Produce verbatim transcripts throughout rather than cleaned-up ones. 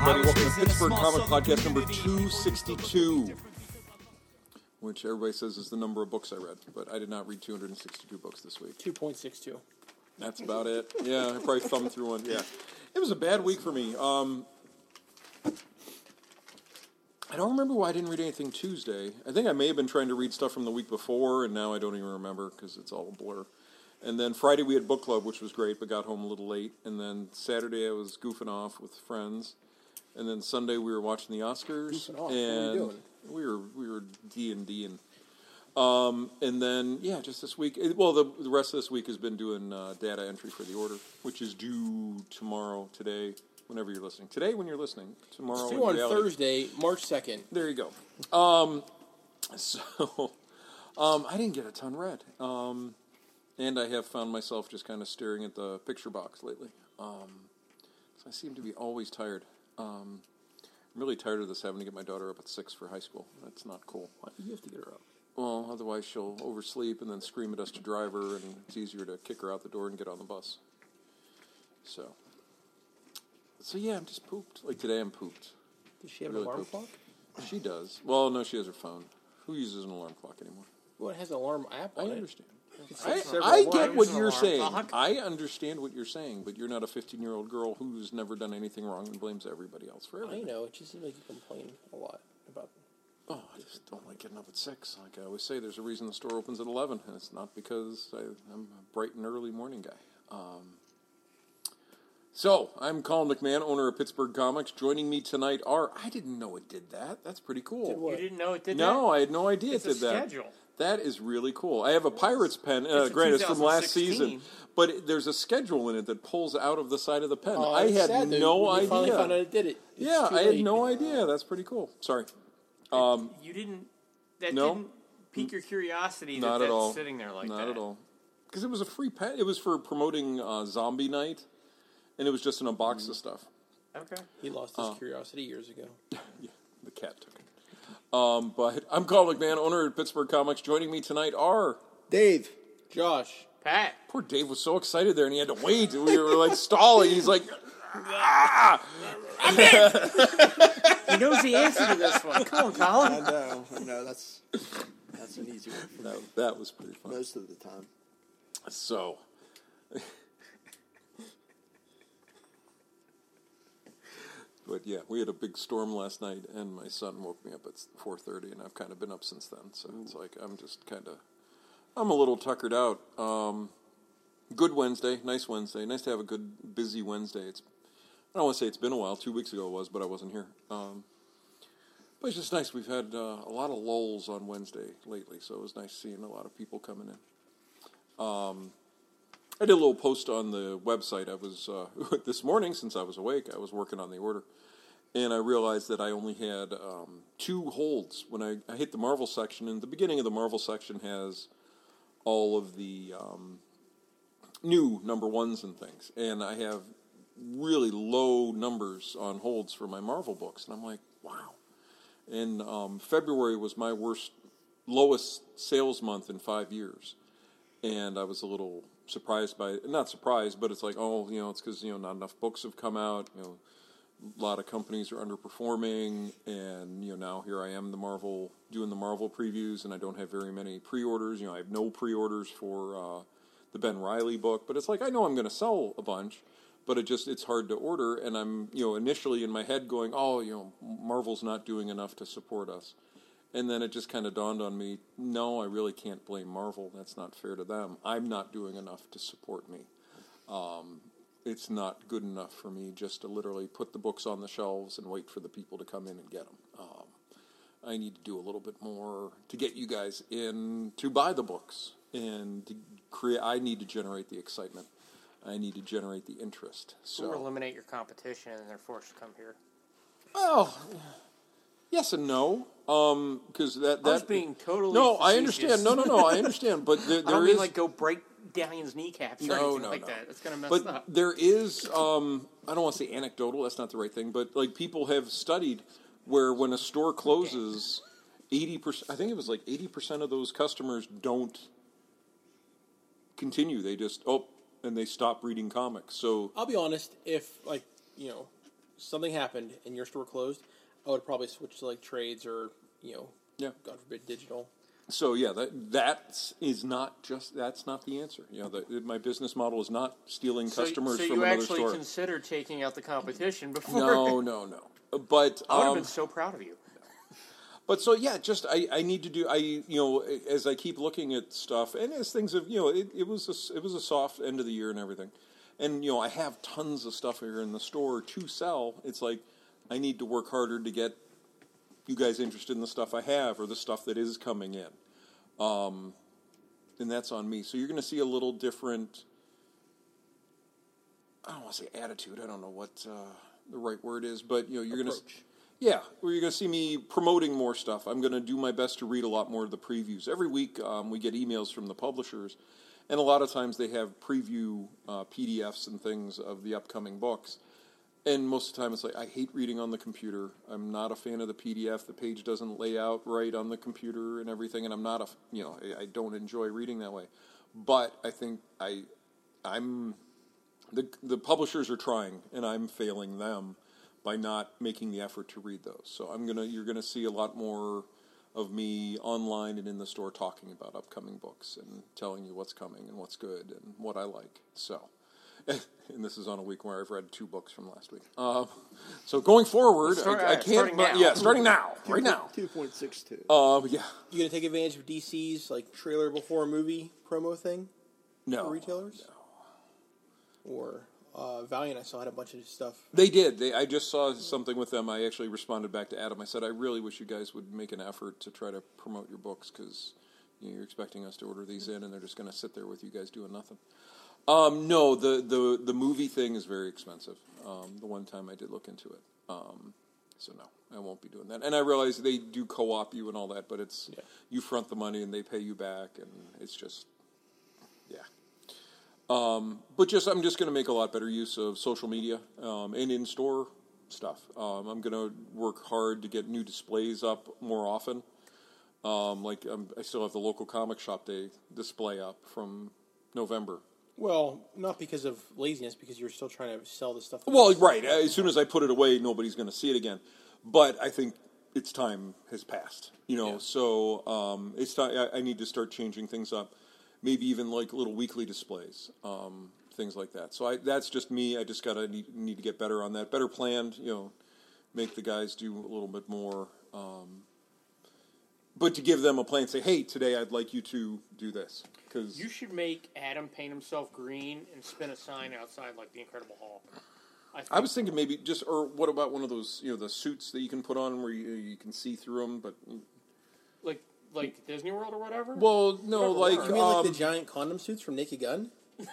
everybody. Welcome to Pittsburgh Comic Podcast number two sixty-two, which everybody says is the number of books I read, but I did not read two hundred sixty-two books this week. two point six two. That's about it. Yeah, I probably thumbed through one. Yeah. It was a bad week for me. Um, I don't remember why I didn't read anything Tuesday. I think I may have been trying to read stuff from the week before, and now I don't even remember because it's all a blur. And then Friday we had book club, which was great, but got home a little late. And then Saturday I was goofing off with friends. And then Sunday we were watching the Oscars. Goofing off? And what were you doing? we were we were D and D and um and then yeah, just this week. Well, the the rest of this week has been doing uh, data entry for the order, which is due tomorrow, today, whenever you're listening. Today when you're listening, tomorrow. It's due on reality. Thursday, March second. There you go. Um, so um, I didn't get a ton read. Um. And I have found myself just kind of staring at the picture box lately. Um, so I seem to be always tired. Um, I'm really tired of this, having to get my daughter up at six for high school. That's not cool. Why do you have to get her up? Well, otherwise she'll oversleep and then scream at us to drive her, and it's easier to kick her out the door and get on the bus. So, so yeah, I'm just pooped. Like today I'm pooped. Does she have really an alarm pooped. clock? She does. Well, no, she has her phone. Who uses an alarm clock anymore? Well, it has an alarm app I on it. understand. It's I, like several I get alarms. what an you're alarm saying. clock. I understand what you're saying, but you're not a fifteen-year-old girl who's never done anything wrong and blames everybody else for I everything. know. It just seems like you complain a lot about. Oh, I just don't like getting up at six. Like I always say, there's a reason the store opens at eleven, and it's not because I, I'm a bright and early morning guy. Um, so, I'm Colin McMahon, owner of Pittsburgh Comics. Joining me tonight are... I didn't know it did that. That's pretty cool. Did what? You didn't know it did No, that? I had no idea It's it did a that. schedule. That is really cool. I have a Pirates pen. Uh, It's a granted, it's from last twenty season. sixteen. But it- there's a schedule in it that pulls out of the side of the pen. Oh, I it's had sad that no when you finally idea. found out it did it. It's Yeah, too I had late. no idea. That's pretty cool. Sorry. Um, You didn't. That No. didn't pique your curiosity. not that at that's all. Sitting there like not that. at all. Because it was a free pen. It was for promoting uh, Zombie Night, and it was just in a box of stuff. Okay. He lost his curiosity years ago. Yeah, the cat took it. Um, but I'm Colin McMahon, owner of Pittsburgh Comics. Joining me tonight are... Dave, Josh, Pat. Poor Dave was so excited there, and he had to wait. We were like stalling. He's like, ah! He knows the answer to this one. Come on, I Colin. know, I know. That's that's an easy one for me That, that was pretty fun. most of the time. So, but yeah, we had a big storm last night, and my son woke me up at four thirty, and I've kind of been up since then. So it's like I'm just kind of, I'm a little tuckered out. Um, good Wednesday, nice Wednesday, nice to have a good busy Wednesday. It's, I don't want to say it's been a while. Two weeks ago it was, but I wasn't here. Um, but it's just nice. We've had uh, a lot of lulls on Wednesday lately, so it was nice seeing a lot of people coming in. Um, I did a little post on the website. I was, uh, this morning, since I was awake, I was working on the order. And I realized that I only had um, two holds. When I, I hit the Marvel section, and the beginning of the Marvel section has all of the um, new number ones and things. And I have really low numbers on holds for my Marvel books. And I'm like, wow. And um, February was my worst, lowest sales month in five years. And I was a little surprised by it. Not surprised, but it's like, oh, you know, it's because, you know, not enough books have come out. You know, a lot of companies are underperforming. And, you know, now here I am, the Marvel, doing the Marvel previews, and I don't have very many pre-orders. You know, I have no pre-orders for uh, the Ben Reilly book. But it's like, I know I'm going to sell a bunch, but it just, it's hard to order. And I'm, you know, initially in my head going, oh, you know, Marvel's not doing enough to support us. And then it just kind of dawned on me, no, I really can't blame Marvel. That's not fair to them. I'm not doing enough to support me. Um, it's not good enough for me just to literally put the books on the shelves and wait for the people to come in and get them. Um, I need to do a little bit more to get you guys in to buy the books. And to create, I need to generate the excitement. I need to generate the interest. So Or eliminate your competition, and they're forced to come here. Well, yes and no. Um, because that, that I was being totally no, I facetious. understand. No, no, no, I understand. But there, I there don't mean is like go break Dalian's kneecaps or no, anything no, like no. that. It's gonna mess But up. there is. Um, I don't want to say anecdotal. That's not the right thing. But like people have studied where when a store closes, eighty percent. I think it was like eighty percent of those customers don't continue. They just oh, and they stop reading comics. So I'll be honest. If like you know, something happened and your store closed, I would probably switch to like trades or you know, Yeah. God forbid, digital. So yeah, that that is not just that's not the answer. You know, the, my business model is not stealing So, customers so from you another actually store. consider taking out the competition before? No, no, no. But I would have um, been so proud of you. But so yeah, just I, I need to do I you know as I keep looking at stuff and as things have you know it, it was a, it was a soft end of the year and everything, and you know I have tons of stuff here in the store to sell. It's like I need to work harder to get you guys interested in the stuff I have or the stuff that is coming in, um, and that's on me. So you're going to see a little different. I don't want to say attitude. I don't know what uh, the right word is, but you know you're going to. Yeah, where you're going to see me promoting more stuff. I'm going to do my best to read a lot more of the previews. Every week um, we get emails from the publishers, and a lot of times they have preview uh, P D Fs and things of the upcoming books. And most of the time it's like, I hate reading on the computer. I'm not a fan of the P D F. The page doesn't lay out right on the computer and everything, and I'm not a, you know, I, I don't enjoy reading that way. But I think I, I'm, the the publishers are trying, and I'm failing them by not making the effort to read those. So I'm gonna, you're gonna see a lot more of me online and in the store talking about upcoming books and telling you what's coming and what's good and what I like. So, and this is on a week where I've read two books from last week. Uh, so going forward, Start- I, I uh, can't. starting But now. yeah, starting now, right now. Two point six two. Um, yeah, You gonna take advantage of D C's like trailer before movie promo thing no for retailers? Or uh, Valiant, I saw had a bunch of stuff. They did. They, I just saw something with them. I actually responded back to Adam. I said, I really wish you guys would make an effort to try to promote your books because you know, you're expecting us to order these in, and they're just going to sit there with you guys doing nothing. Um, no, the, the, the movie thing is very expensive. Um, the one time I did look into it. Um, so no, I won't be doing that. And I realize they do co-op you and all that, but it's Yeah. you front the money and they pay you back, and it's just, yeah. Um, but just I'm just going to make a lot better use of social media um, and in-store stuff. Um, I'm going to work hard to get new displays up more often. Um, like um, I still have the local comic shop day display up from November. Well, not because of laziness, because you're still trying to sell the stuff. Well, right. As soon as I put it away, nobody's going to see it again. But I think its time has passed. You know, Yeah. so um, it's time. I, I need to start changing things up. Maybe even like little weekly displays, um, things like that. So I, that's just me. I just gotta need, need to get better on that, better planned. You know, make the guys do a little bit more. Um, but to give them a plan, say, hey, today I'd like you to do this because You should make Adam paint himself green and spin a sign outside like the Incredible Hulk. I, think I was thinking maybe just, or what about one of those, you know, the suits that you can put on where you, you can see through them, but. like like Disney World or whatever. Well, no, Whatever like works. You mean like um, the giant condom suits from Naked Gun?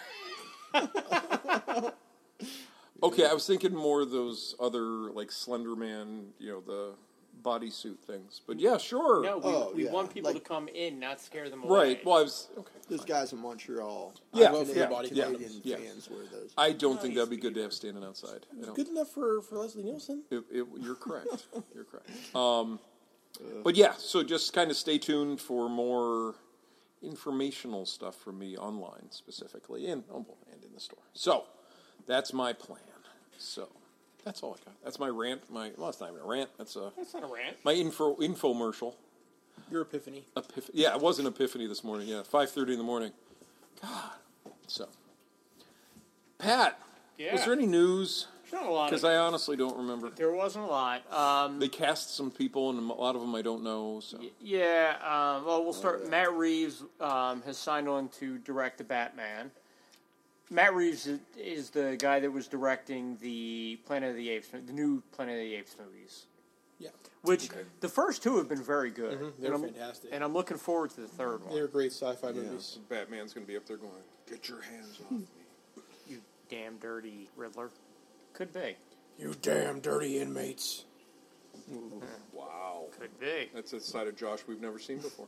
okay, I was thinking more of those other like Slender Man, you know, the bodysuit things. But yeah, sure. no, we, Oh, we yeah. want people Like- to come in, not scare them away. Right. Well, I was okay. Those guys in Montreal. Yeah, I vote for yeah, the body yeah, Canadian yeah. fans wear those. I don't think that'd be good to have standing outside. I don't- Good enough for, for Leslie Nielsen. It, it, you're correct. You're correct. Um, but yeah, so just kind of stay tuned for more informational stuff from me online specifically, and oh, well, and in the store. So that's my plan. So that's all I got. That's my rant. My well, it's not even a rant. That's a That's not a rant. my info infomercial. Your epiphany. Epiph- yeah, it was an epiphany this morning. Yeah, five thirty in the morning. God. So, Pat, Yeah. was there any news? There's not a lot. Because Of, I honestly don't remember. there wasn't a lot. Um, They cast some people, and a lot of them I don't know. So, yeah. Um, well, we'll start. Matt Reeves um, has signed on to direct the Batman. Matt Reeves is, is the guy that was directing the Planet of the Apes, the new Planet of the Apes movies. Yeah. Which the first two have been very good. They're and I'm, fantastic. And I'm looking forward to the third one. They're great sci-fi movies. Batman's going to be up there going, "Get your hands off me." You damn dirty Riddler. Could be. You damn dirty inmates. Wow, Could be. that's a side of Josh we've never seen before.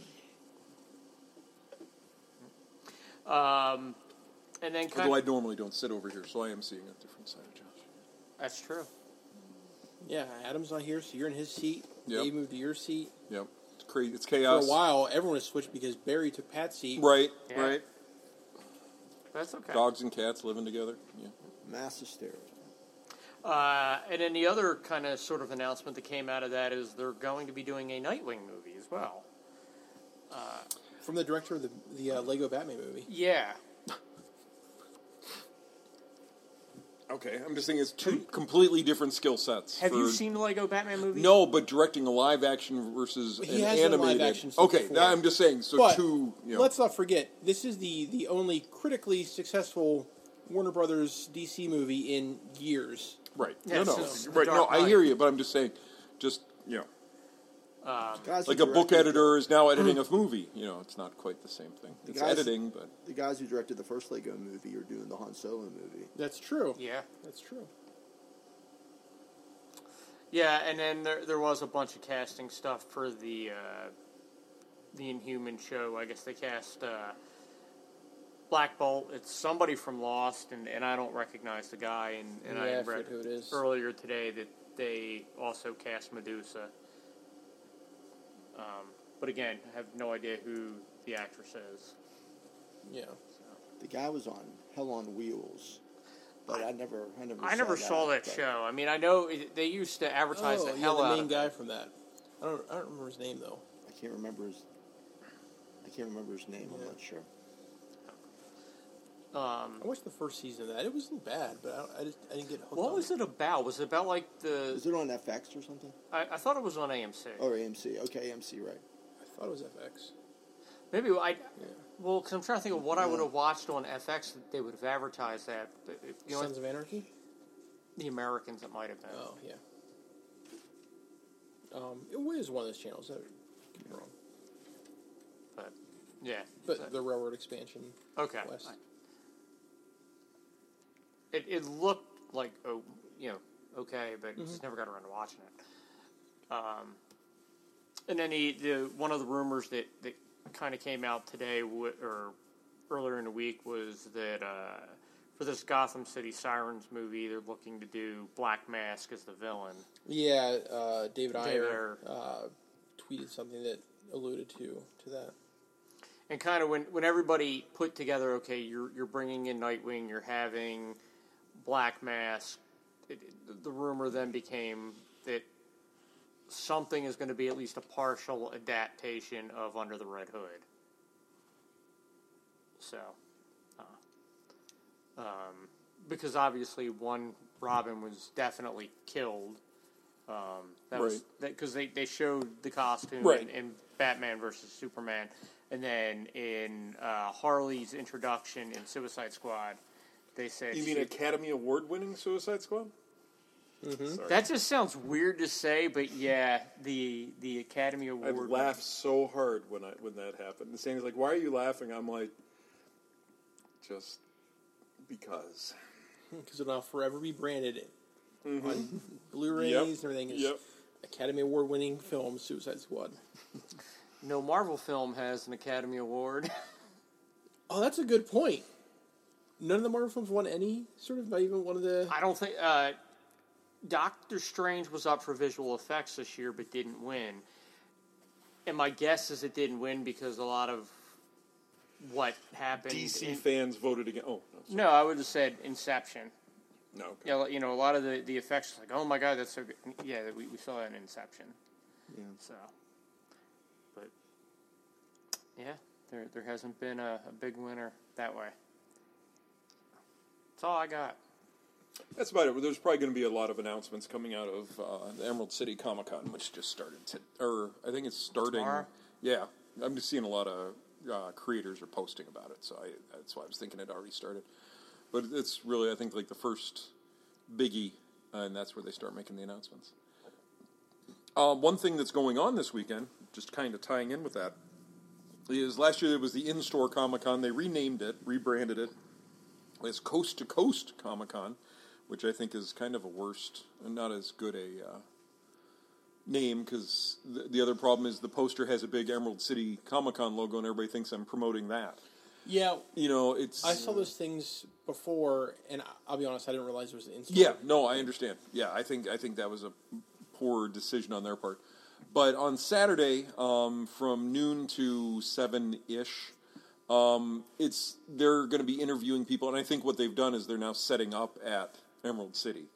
Um, and then kind Although I of, normally don't sit over here, so I am seeing a different side of Josh. that's true. Yeah, Adam's not here, so you're in his seat. Yep. Dave moved to your seat. Yep, it's crazy. It's For chaos. a while, everyone was switched because Barry took Pat's seat. Right, Yeah. right. That's okay. Dogs and cats living together. Yeah. Mass hysteria. Uh, and then the other kind of sort of announcement that came out of that is they're going to be doing a Nightwing movie as well. From the director of the the uh, Lego Batman movie. Yeah. Okay, I'm just thinking it's two completely different skill sets. Have for- you seen the Lego Batman movie? No, but directing a live action versus He an has done animated. live action stuff okay, before. I'm just saying. So But two. You know, let's not forget, this is the, the only critically successul Warner Brothers D C movie in years. right? Yeah, no, no, since The right. No, Dark I Knight. hear you, but I'm just saying, just you know, Guys like who a book directed- editor is now editing a movie. You know, it's not quite the same thing. It's guys- editing, but The guys who directed the first Lego movie are doing the Han Solo movie. That's true. Yeah. That's true. Yeah, and then there there was a bunch of casting stuff for the uh, the Inhuman show. I guess they cast uh, Black Bolt. It's somebody from Lost, and, and I don't recognize the guy. And, and Yeah, I I read forget who it is. earlier today that they also cast Medusa. Um, but again, I have no idea who the actress is. Yeah. The guy was on Hell on Wheels, but I never, I never, I saw never that, saw that but- show. I mean, I know it, they used to advertise Oh, the yeah, hell the out main of guy it. from that. I don't I don't remember his name though. I can't remember his. I can't remember his name. I'm Yeah. not sure. Um, I watched the first season of that. It wasn't bad, but I, don't, I just I didn't get hooked. what on was it about? Was it about like the? Is it on F X or something? I, I thought it was on A M C. Or A M C? Okay, A M C, right? I thought it was F X. Maybe I. Yeah. Well, because I'm trying to think of what I would Yeah. have watched on F X that they would have advertised that. But, you know, Sons of Anarchy. the Americans it might have been. Oh yeah. Um, it was one of those channels. I could be wrong. But yeah. But So- the railroad expansion. okay. West. It it looked like oh you know okay, but Mm-hmm. just never got around to watching it. Um, and then the, the one of the rumors that, that kind of came out today w- or earlier in the week was that uh, for this Gotham City Sirens movie, they're looking to do Black Mask as the villain. Yeah, uh, David David Ayer Ayer. uh, tweeted something that alluded to to that. And kind of when, when everybody put together, okay, you're you're bringing in Nightwing, you're having Black Mask. It, it, the rumor then became that something is going to be at least a partial adaptation of Under the Red Hood. So, uh, um, because obviously one Robin was definitely killed. Um, that was Right. because they, they showed the costume Right. in, in Batman versus Superman, and then in uh, Harley's introduction in Suicide Squad, they said you mean she- Academy Award winning Suicide Squad? Sorry. that just sounds weird to say, but yeah, the the Academy I Award. laughed so hard when I when that happened. The Sam's like, "Why are you laughing?" I'm like, "Just because." Because it'll now forever be branded on Blu-rays Yep. and everything. Is Yep. Academy Award-winning film Suicide Squad. No Marvel film has an Academy Award. Oh, that's a good point. None of the Marvel films won any sort of, not even one of the. I don't think uh, Doctor Strange was up for visual effects this year, but didn't win. And my guess is it didn't win because a lot of what happened. D C in- fans voted again. Oh no, sorry. no, I would have said Inception. no. Okay. Yeah, you know, a lot of the, the effects like, oh my god, that's so good. Yeah, we, we saw that in Inception. Yeah. So, but yeah, there there hasn't been a, a big winner that way. That's all I got. That's about it. There's probably going to be a lot of announcements coming out of uh, the Emerald City Comic Con, which just started. To, or I think it's starting. Tomorrow? Yeah, I'm just seeing a lot of uh, creators are posting about it, so I, that's why I was thinking it already started. But it's really, I think, like the first biggie, uh, and that's where they start making the announcements. Uh, one thing that's going on this weekend, just kind of tying in with that, is last year it was the in-store Comic Con. They renamed it, rebranded it as Coast to Coast Comic Con, which I think is kind of a worst and not as good a uh, name, because the, the other problem is the poster has a big Emerald City Comic Con logo, and everybody thinks I'm promoting that. Yeah, You know, it's I saw those things before, and I'll be honest, I didn't realize it was an in-store. Yeah, no, I understand. Yeah, I think I think that was a poor decision on their part. But on Saturday, um, from noon to seven ish, um, it's they're going to be interviewing people, and I think what they've done is they're now setting up at Emerald City,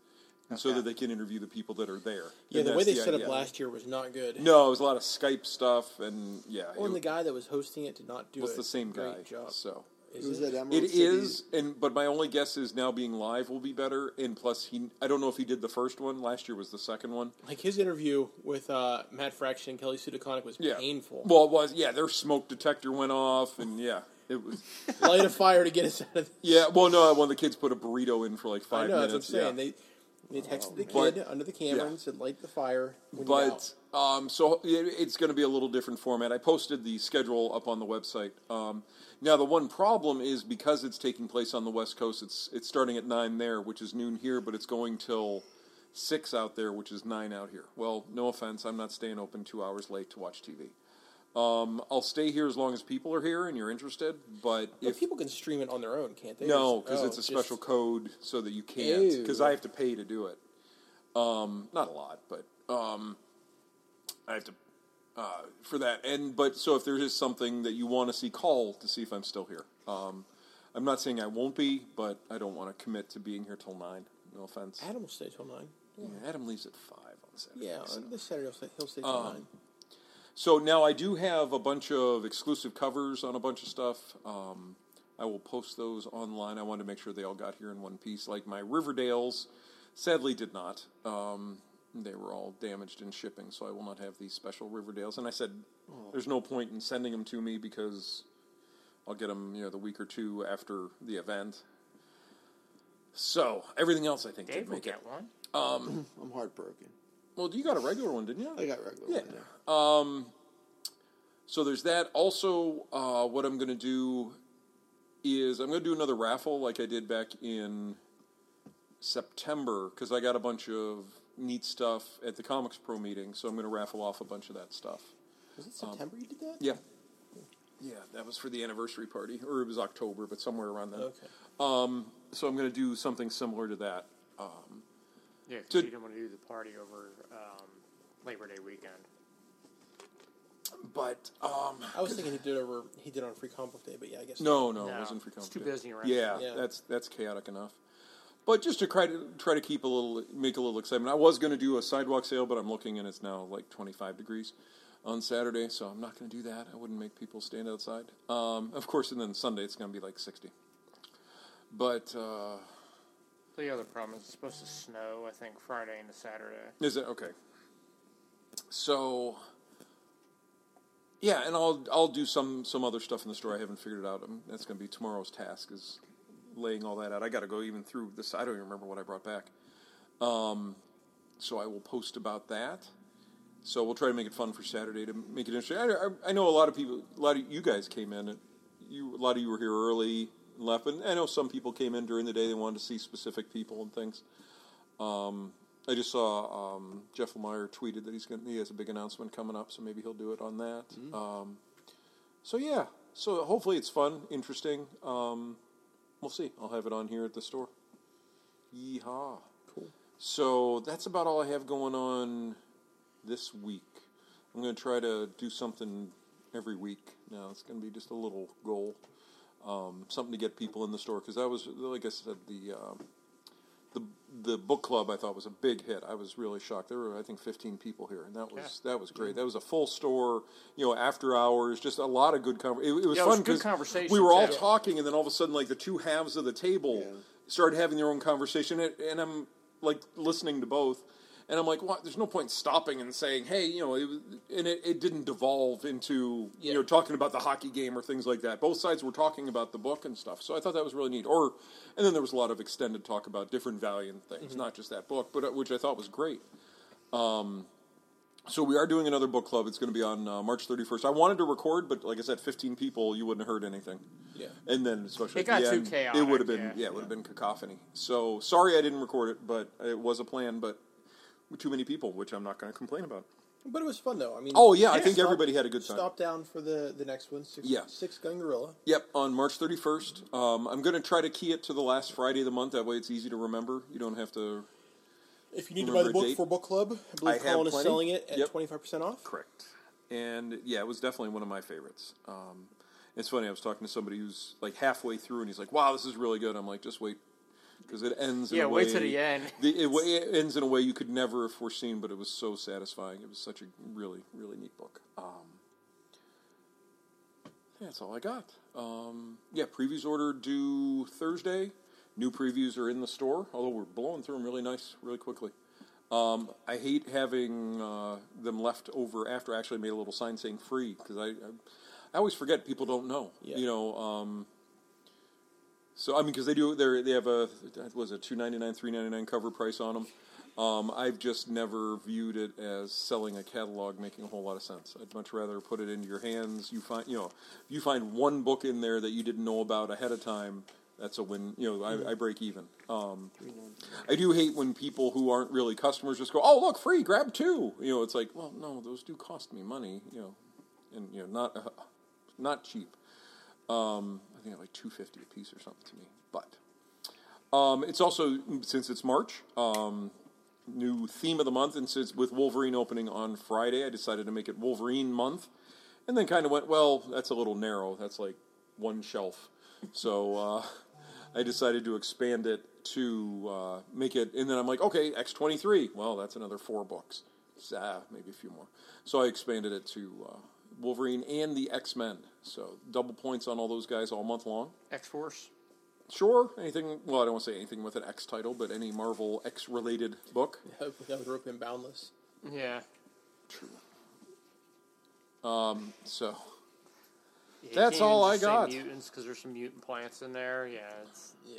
so Okay. that they can interview the people that are there. Yeah, And the way that's they set idea. up last year was not good. No, it was a lot of Skype stuff, and yeah, Well, and it the guy that was hosting it did not do was a the same great guy. job. So Is It was it? at Emerald it City. is, and but my only guess is now being live will be better. And plus, he I don't know if he did the first one. Last year was the second one. Like his interview with uh, Matt Fraction and Kelly Sudaconic was Yeah, painful. Well, it was. Yeah, their smoke detector went off, and yeah, it was. Light a fire to get us out of. Yeah, well, no, one of the kids put a burrito in for like I five know minutes. that's what I'm saying. yeah. They they texted the But- kid under the camera yeah. and said, "Light the fire." When you're out." But um, so it, it's going to be a little different format. I posted the schedule up on the website. Um, now the one problem is because it's taking place on the West Coast. It's it's starting at nine there, which is noon here, but it's going till six out there, which is nine out here. Well, no offense, I'm not staying open two hours late to watch T V. Um, I'll stay here as long as people are here and you're interested. But But if people can stream it on their own, can't they? no, Or is- because oh, it's a just- special code so that you can't. Ew. Because I have to pay to do it. Um, not a lot, but um, I have to uh, for that. And but so if there is something that you want to see, call to see if I'm still here. Um, I'm not saying I won't be, but I don't want to commit to being here till nine. No offense. Adam will stay till nine. Yeah, Adam leaves at five on Saturday. Yeah, so. on this Saturday he'll stay, he'll stay till Um, nine. So now I do have a bunch of exclusive covers on a bunch of stuff. Um, I will post those online. I wanted to make sure they all got here in one piece. Like my Riverdales, sadly did not. Um, they were all damaged in shipping, so I will not have these special Riverdales. And I said, there's no point in sending them to me because I'll get them, you know, the week or two after the event. So everything else, I think, Dave did will make it. get one. I'm heartbroken. Well, you got a regular one, didn't you? I got regular Yeah. one, yeah. Um, so there's that. Also, uh, what I'm going to do is I'm going to do another raffle like I did back in September because I got a bunch of neat stuff at the Comics Pro meeting. So I'm going to raffle off a bunch of that stuff. Was it September you did that? Yeah. Yeah, that was for the anniversary party. Or it was October, but somewhere around then. Okay. Um, so I'm going to do something similar to that. Um, Yeah, 'cause To- you didn't want to do the party over um, Labor Day weekend. but um, I was thinking he did over he did on Free Comic Book Day, but yeah, I guess No, no, No, it wasn't for it's too company. busy around Yeah, here. Yeah. that's that's chaotic enough. But just to try to try to keep a little, make a little excitement. I was going to do a sidewalk sale, but I'm looking and it's now like twenty-five degrees on Saturday, so I'm not going to do that. I wouldn't make people stand outside. Um, of course, and then Sunday it's going to be like sixty. But uh, The other problem is it's supposed to snow, I think, Friday into Saturday. is it okay? So. Yeah, and I'll I'll do some, some other stuff in the store. I haven't figured it out. Um that's going to be tomorrow's task is laying all that out. I got to go even through this. I don't even remember what I brought back. Um, so I will post about that. So we'll try to make it fun for Saturday to make it interesting. I, I, I know a lot of people, a lot of you guys came in. And you, a lot of you were here early and left. And I know some people came in during the day. They wanted to see specific people and things. Um, I just saw um, Jeff Lemire tweeted that he's going he has a big announcement coming up, so maybe he'll do it on that. Mm-hmm. Um, so yeah, so hopefully it's fun, interesting. Um, we'll see. I'll have it on here at the store. Yeehaw! Cool. So that's about all I have going on this week. I'm going to try to do something every week. Now it's going to be just a little goal, um, something to get people in the store because that was, like I said, the. Um, The the book club I thought was a big hit. I was really shocked. There were I think fifteen people here, and that was that was great. That was a full store, you know, after hours, just a lot of good conversation. It, it was Yeah, it was fun good 'cause conversation, we were all too. talking, and then all of a sudden, like the two halves of the table Yeah. started having their own conversation, and, and I'm like listening to both, and I'm like, what? There's no point stopping and saying, hey, you know, it was, and it, it didn't devolve into Yeah. you know talking about the hockey game or things like that. Both sides were talking about the book and stuff, so I thought that was really neat. Or and then there was a lot of extended talk about different Valiant things, Mm-hmm. not just that book, but uh, which I thought was great. Um, so we are doing another book club. It's going to be on uh, March thirty-first. I wanted to record, but like I said, fifteen people, you wouldn't have heard anything. Yeah. And then especially It at the got too end, chaotic, it would have been yeah. yeah, it would have been cacophony. So sorry I didn't record it, but it was a plan. But too many people, which I'm not going to complain about. But it was fun though. I mean, Oh yeah, I Yeah, think stop- everybody had a good time. Stop down for the, the next one. Six, Yeah. Six Gun Gorilla. Yep, on March thirty-first. Um, I'm going to try to key it to the last Friday of the month. That way it's easy to remember. You don't have to... If you need Remember to buy the a book date? for book club, I believe I have Colin is plenty. selling it at Yep. twenty-five percent off. Correct. And yeah, it was definitely one of my favorites. Um, it's funny, I was talking to somebody who's like halfway through and he's like, wow, this is really good. I'm like, just wait. because it ends. In Yeah, a wait way, till the end. The, it, it ends in a way you could never have foreseen, but it was so satisfying. It was such a really, really neat book. Um, yeah, that's all I got. Um, yeah, previews ordered due Thursday. New previews are in the store, although we're blowing through them really nice, really quickly. Um, I hate having uh, them left over after I actually made a little sign saying free, because I, I I always forget people don't know. Yeah. You know, um, so I mean, because they do, they they have a was it two ninety nine, three ninety nine cover price on them. Um, I've just never viewed it as selling a catalog making a whole lot of sense. I'd much rather put it into your hands. You find, you know, if you find one book in there that you didn't know about ahead of time, that's a win. You know, I, I break even. Um, I do hate when people who aren't really customers just go, "Oh, look, free, grab two." You know, it's like, well, no, those do cost me money. You know, and you know, not uh, not cheap. Um, I think like two fifty a piece or something to me. But um, it's also, since it's March, um, new theme of the month, and since with Wolverine opening on Friday, I decided to make it Wolverine month, and then kind of went, well, that's a little narrow. That's like one shelf. So uh, I decided to expand it to uh, make it, and then I'm like, okay, X twenty-three. Well, that's another four books. So, ah, maybe a few more. So I expanded it to uh, Wolverine and the X-Men. So double points on all those guys all month long. X-Force. Sure, anything, well, I don't want to say anything with an X title, but any Marvel X-related book. That would rope in Boundless. Yeah. True. Um, so, Yeah, you That's can't all even I just say got. Mutants, because there's some mutant plants in there. Yeah, it's Yeah.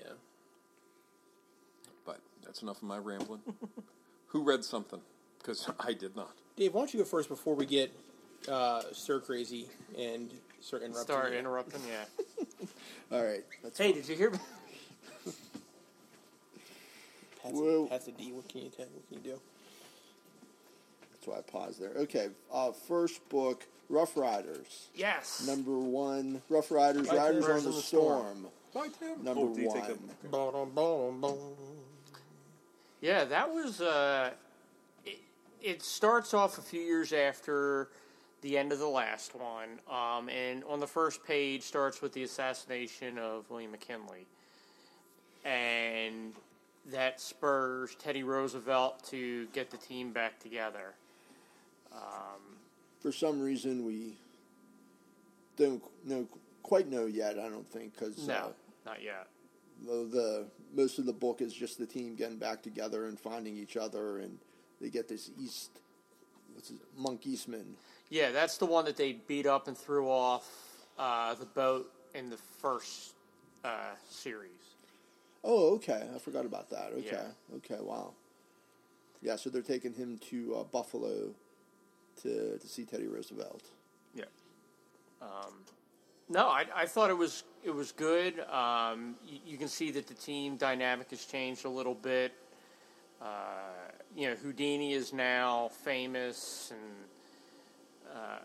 but that's enough of my rambling. Who read something? Because I did not. Dave, why don't you go first before we get uh, stir crazy and start interrupting? start you? interrupting. Yeah. All right. That's Hey, did you hear? Pass, Whoa. pass the D. What can you tell? What can you do? That's why I paused there. Okay. Uh, first book, Rough Riders. Yes. Number one, Rough Riders, Right, Riders Riders on on the the Storm. Storm. Bye, Tim. Number Oh, do you take one. a- Boom, boom, boom. Yeah, that was. Uh, it, it starts off a few years after the end of the last one, um, and on the first page starts with the assassination of William McKinley, and that spurs Teddy Roosevelt to get the team back together. Um, For some reason, we don't know quite know yet. I don't think because no, uh, not yet. the, the most of the book is just the team getting back together and finding each other, and they get this East, what's his, Monk Eastman. Yeah, that's the one that they beat up and threw off uh, the boat in the first uh, series. Oh, okay. I forgot about that. Okay. Yeah. Okay. Wow. Yeah. So they're taking him to uh, Buffalo to to see Teddy Roosevelt. Yeah. Um, no, I, I thought it was it was good. Um, you, you can see that the team dynamic has changed a little bit. Uh, you know, Houdini is now famous, and uh,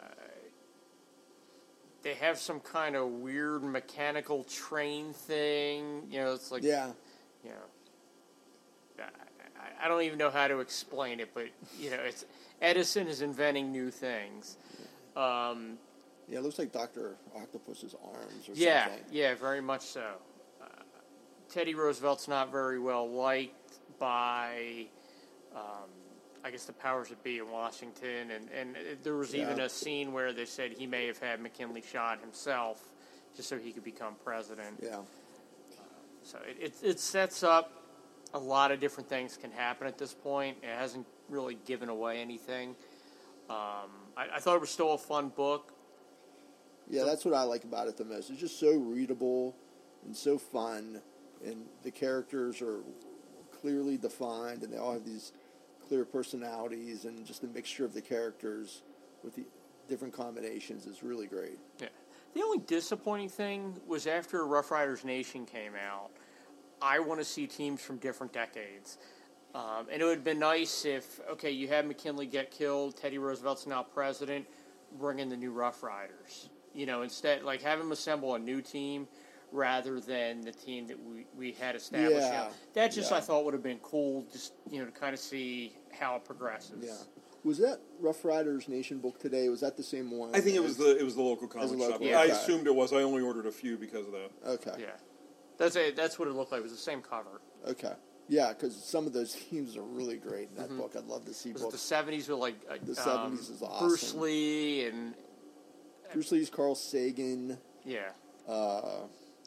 they have some kind of weird mechanical train thing. You know, it's like Yeah. you know, I, I don't even know how to explain it, but you know, it's Edison is inventing new things. Um, Yeah. It looks like Doctor Octopus's arms or yeah, something. yeah, very much so. Uh, Teddy Roosevelt's not very well liked by, um, I guess, the powers that be in Washington, and, and there was even Yeah. a scene where they said he may have had McKinley shot himself just so he could become president. Yeah. So it, it, it sets up a lot of different things can happen at this point. It hasn't really given away anything. Um, I, I thought it was still a fun book. Yeah, that's what I like about it the most. It's just so readable and so fun, and the characters are clearly defined, and they all have these clear personalities, and just the mixture of the characters with the different combinations is really great. Yeah. The only disappointing thing was after Rough Riders Nation came out, I want to see teams from different decades. Um, and it would have been nice if, okay, you had McKinley get killed, Teddy Roosevelt's now president, bring in the new Rough Riders. You know, instead, like, have him assemble a new team rather than the team that we, we had established. Yeah, You know, that just, yeah. I thought, would have been cool, just, you know, to kind of see how it progresses. Yeah. Was that Rough Riders Nation book today? Was that the same one? I think it was as- the it was the local As a comic local, shop. yeah. I okay. assumed it was. I only ordered a few because of that. Okay. Yeah. That's a, that's what it looked like. It was the same cover. Okay. Yeah, because some of those themes are really great in that mm-hmm. book. I'd love to see was books. It the seventies with like uh, the um, seventies is awesome. Bruce Lee and Bruce Lee's Carl Sagan. Yeah. Uh,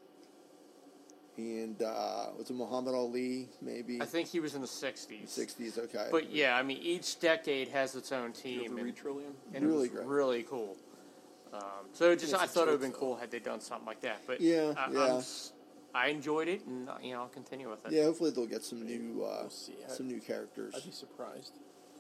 and uh, was it Muhammad Ali? Maybe. I think he was in the sixties. Sixties, okay. But yeah, I mean, each decade has its own team. The Trillium. And really it was great. Really cool. Um, so just, It's I thought it would have been though. cool had they done something like that. But Yeah, I, yeah. I'm, s- I enjoyed it, and uh, you know, I'll continue with it. Yeah, hopefully they'll get some new, uh, We'll see. I- some new characters. I'd be surprised.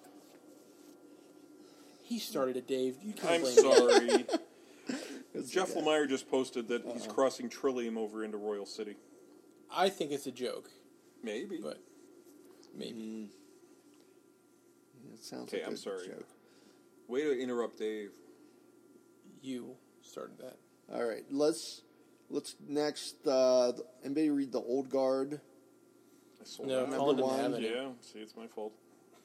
He started it, Dave. You can't I'm blame me. sorry. It's Jeff okay. Lemire just posted that he's Uh-uh. crossing Trillium over into Royal City. I think it's a joke, Maybe. but maybe. Mm. Yeah, it sounds Okay, like I'm a sorry. joke. Way to interrupt Dave. You started that. All right, let's let's next. Uh, anybody read the Old Guard? I sold No, out. Colin didn't one? have any. Yeah, see, it's my fault.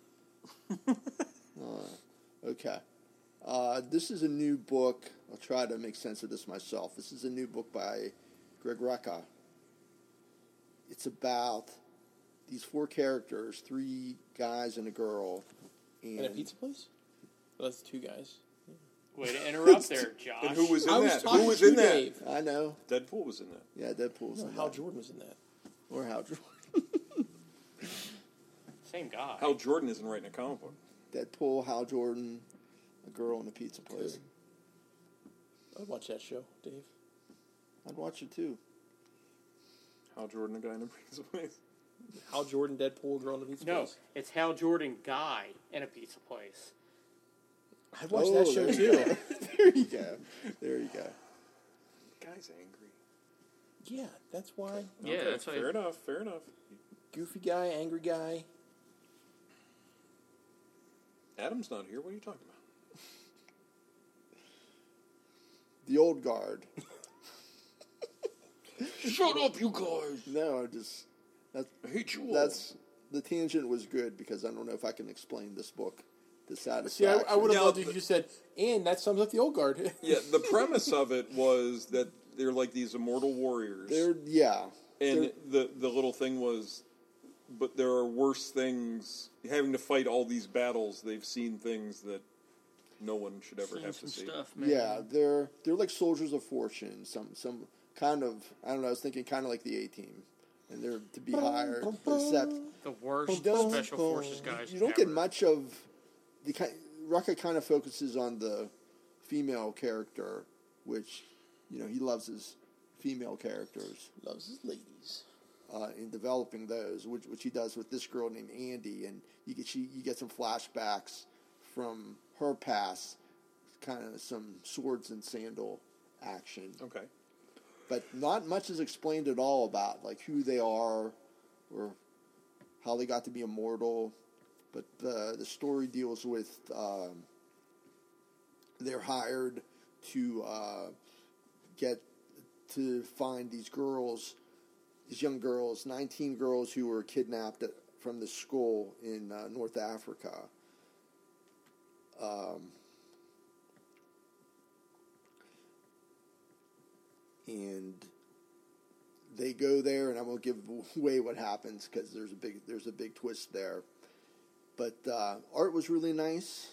Uh, okay. Uh, this is a new book. I'll try to make sense of this myself. This is a new book by Greg Rucka. It's about these four characters, three guys and a girl. And In a pizza place? Well, that's two guys. Way to interrupt there, Josh. And who was in I was that? talking Who was to in that? Dave. I know. Deadpool was in that. Yeah, Deadpool's No, in Hal that. Jordan was in that. Or Hal Jordan. Same guy. Hal Jordan isn't writing a comic book. Deadpool, Hal Jordan, a girl in a pizza place. Good. I'd watch that show, Dave. I'd watch it too. Hal Jordan, a guy in a pizza place. Hal Jordan, Deadpool, girl in the pizza No, place. it's Hal Jordan guy in a pizza place. I'd watch Oh, that show there too. you go. There you go. There you go. Guy's angry. Yeah, that's why. Yeah, Okay, that's why- fair enough. Fair enough. Goofy guy, angry guy. Adam's not here. What are you talking about? The Old Guard. Shut up, you guys! No, just that's I hate you all. that's the tangent was good because I don't know if I can explain this book to See, I, satisfaction. I would have Now, loved if you said, and that sums up the old guard. Yeah, the premise of it was that they're like these immortal warriors. They're yeah. And They're- the the little thing was, but there are worse things. Having to fight all these battles, they've seen things that no one should ever Seen have some to see. stuff, man. Yeah, they're they're like soldiers of fortune. Some some kind of I don't know. I was thinking kind of like the A Team, and they're to be hired. Except The worst you don't- special forces guys. you don't get ever. much of the kind. Rucka kind of focuses on the female character, which you know he loves his female characters. Loves his ladies. Uh, in developing those, which which he does with this girl named Andy, and you get she you get some flashbacks from her past, kind of some swords and sandal action, Okay. but not much is explained at all about like who they are or how they got to be immortal. But the the story deals with um, they're hired to uh, get to find these girls. These young girls, nineteen girls who were kidnapped at, from the school in uh, North Africa. Um, and they go there, and I won't give away what happens because there's a big there's a big twist there. But uh, art was really nice.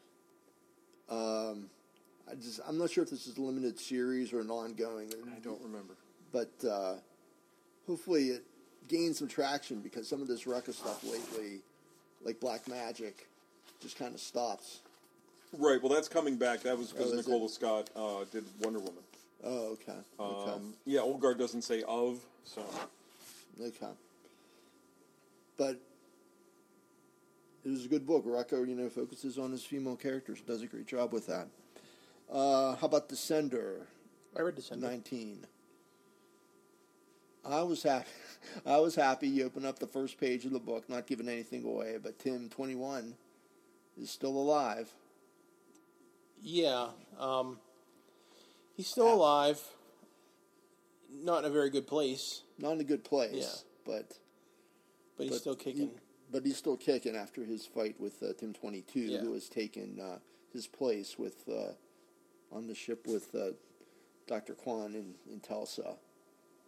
Um, I just I'm not sure if this is a limited series or an ongoing. I don't remember. But uh, hopefully it gains some traction because some of this Rucka stuff lately, like Black Magic, just kind of stops. Right. Well, that's coming back. That was because Oh, is Nicola Scott uh, did Wonder Woman. Oh, okay. Okay. Um, yeah, Old Guard doesn't say of, so Okay. But it was a good book. Rucka, you know, focuses on his female characters. Does a great job with that. Uh, how about Descender? I read Descender. nineteen. I was happy. I was happy. You open up the first page of the book, not giving anything away, but Tim twenty-one is still alive. Yeah. Um, he's still alive. Not in a very good place, Not in a good place, Yeah. but but he's but still kicking. he- but he's still kicking after his fight with uh, Tim twenty-two, Yeah. who has taken uh, his place with uh, on the ship with uh, Doctor Kwan in, in Tulsa.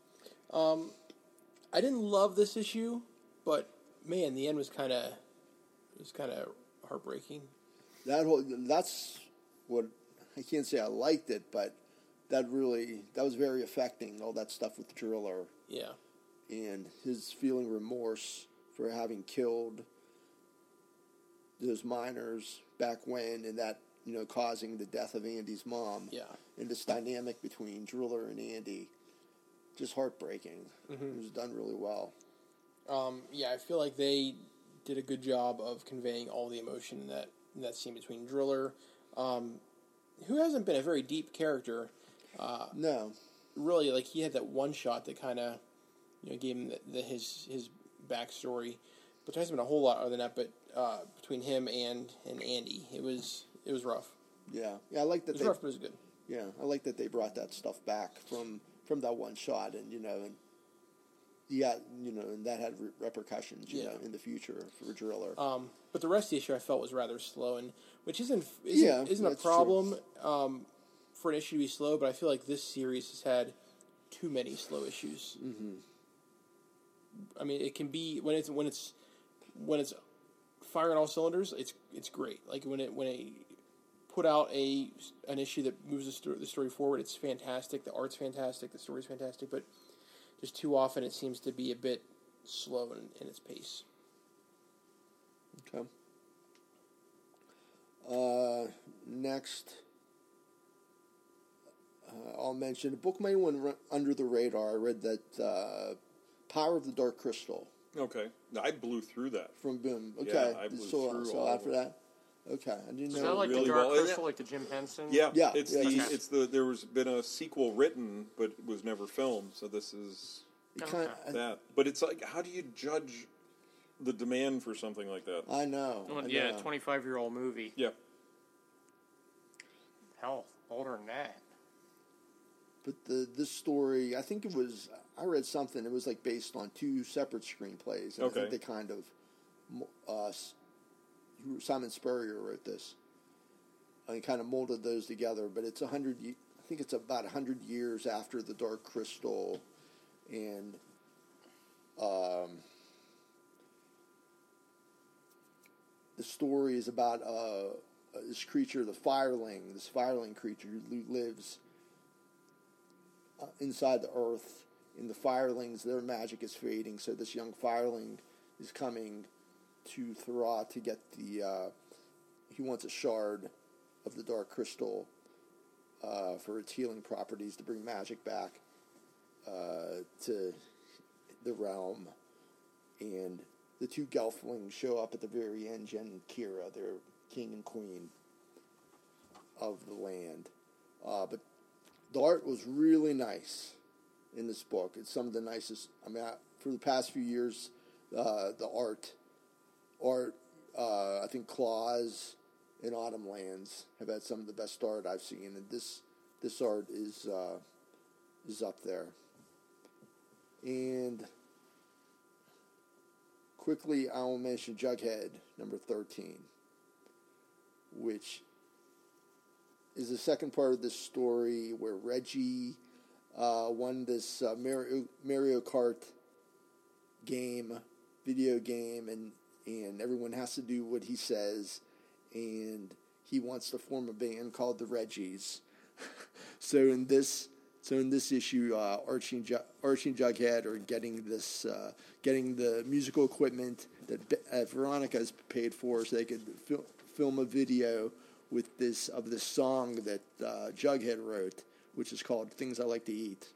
I didn't love this issue, but man, the end was kind of was kind of heartbreaking. That whole that's what I can't say I liked it, but that really that was very affecting. All that stuff with Driller Yeah. and his feeling remorse for having killed those miners back when, and that you know causing the death of Andy's mom. Yeah. And this dynamic between Driller and Andy, just heartbreaking. Mm-hmm. It was done really well. Um, yeah, I feel like they did a good job of conveying all the emotion in that in that scene between Driller, um, who hasn't been a very deep character. Uh, No, really, like he had that one shot that kind of, you know, gave him the, the, his his backstory, but there hasn't been a whole lot other than that. But uh, between him and, and Andy, it was it was rough. yeah, yeah. I like It that was they. rough, but it was good. Yeah, I like that they brought that stuff back from from that one shot, and you know, and yeah, you know, and that had re- repercussions, you Yeah. know, in the future for Driller. Um, but the rest of the issue I felt was rather slow, and which isn't isn't, Yeah, isn't a that's true. problem um, for an issue to be slow. But I feel like this series has had too many slow issues. Mm-hmm. I mean, it can be when it's when it's when it's firing all cylinders. It's it's great. Like when it when it put out a an issue that moves the story, the story forward. It's fantastic. The art's fantastic. The story's fantastic. But just too often it seems to be a bit slow in, in its pace. Okay. Uh, next, uh, I'll mention a book might have went ru- under the radar. I read that uh, Power of the Dark Crystal Okay. I blew through that. from Boom. Yeah, Okay, I blew so through so all after of them. that, okay, I didn't Is know. that like really the Dark well. Crystal, like the Jim Henson? Yeah, Yeah, It's yeah, the it's- it's the there was been a sequel written, but it was never filmed. So this is It kinda, that. But it's like, how do you judge the demand for something like that? I, I know. Well, I yeah, know. twenty-five-year-old movie. Yeah. Hell, older than that. But the this story, I think it was. I read something. It was like based on two separate screenplays, and I Okay. think they kind of. Uh, Simon Spurrier wrote this. And he kind of molded those together, but it's a hundred. I think it's about a hundred years after the Dark Crystal, and um, the story is about uh, this creature, the Fireling. This Fireling creature who lives uh, inside the earth. And the Firelings, their magic is fading, so this young Fireling is coming to Thra to get the. Uh, he wants a shard of the Dark Crystal uh, for its healing properties to bring magic back uh, to the realm. And the two Gelflings show up at the very end, Jen and Kira. They're king and queen of the land. Uh, but the art was really nice in this book. It's some of the nicest. I mean, I, for the past few years, uh, the art, art, uh, I think Claws and Autumn Lands have had some of the best art I've seen, and this this art is uh, is up there. And quickly, I will mention Jughead number thirteen, which is the second part of this story where Reggie uh, won this uh, Mario, Mario Kart game, video game, and, and everyone has to do what he says, and he wants to form a band called the Reggies. so in this, so in this issue, uh, Archie, and Ju- Archie and Jughead are getting this, uh, getting the musical equipment that Be- uh, Veronica has paid for, so they could fil- film a video with this of this song that uh, Jughead wrote, which is called "Things I Like to Eat."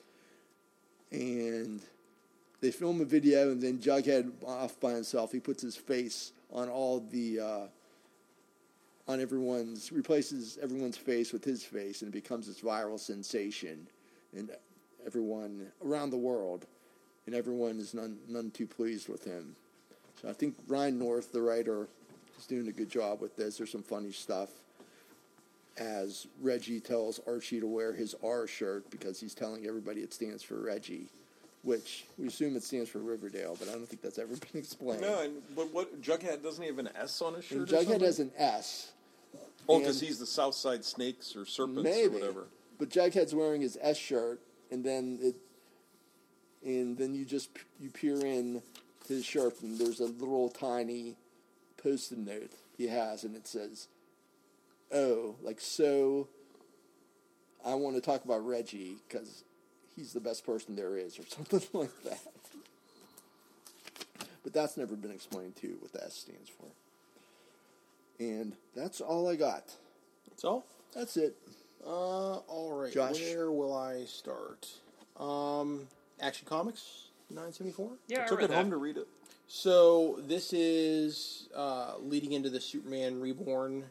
And they film a video, and then Jughead, off by himself, he puts his face on all the, uh, on everyone's, replaces everyone's face with his face, and it becomes this viral sensation, and everyone around the world, and everyone is none none too pleased with him. So I think Ryan North, the writer, is doing a good job with this. There's some funny stuff. As Reggie tells Archie to wear his R shirt because he's telling everybody it stands for Reggie, which we assume it stands for Riverdale, but I don't think that's ever been explained. No, and, but what Jughead doesn't he have an S on his shirt? And or Jughead something? has an S. Oh, because and- he's the Southside Snakes or Serpents Maybe. or whatever. But Jughead's wearing his S shirt, and then it and then you just p- you peer in to his sharp, and there's a little tiny post-it note he has, and it says, "Oh, like so. I want to talk about Reggie because he's the best person there is," or something like that. But that's never been explained to you what the S stands for. And that's all I got. That's all? That's it. Uh, all right. Josh? Where will I start? Um, Action Comics, nine seventy-four. Yeah, I I took read it that. home to read it. So this is uh, leading into the Superman Reborn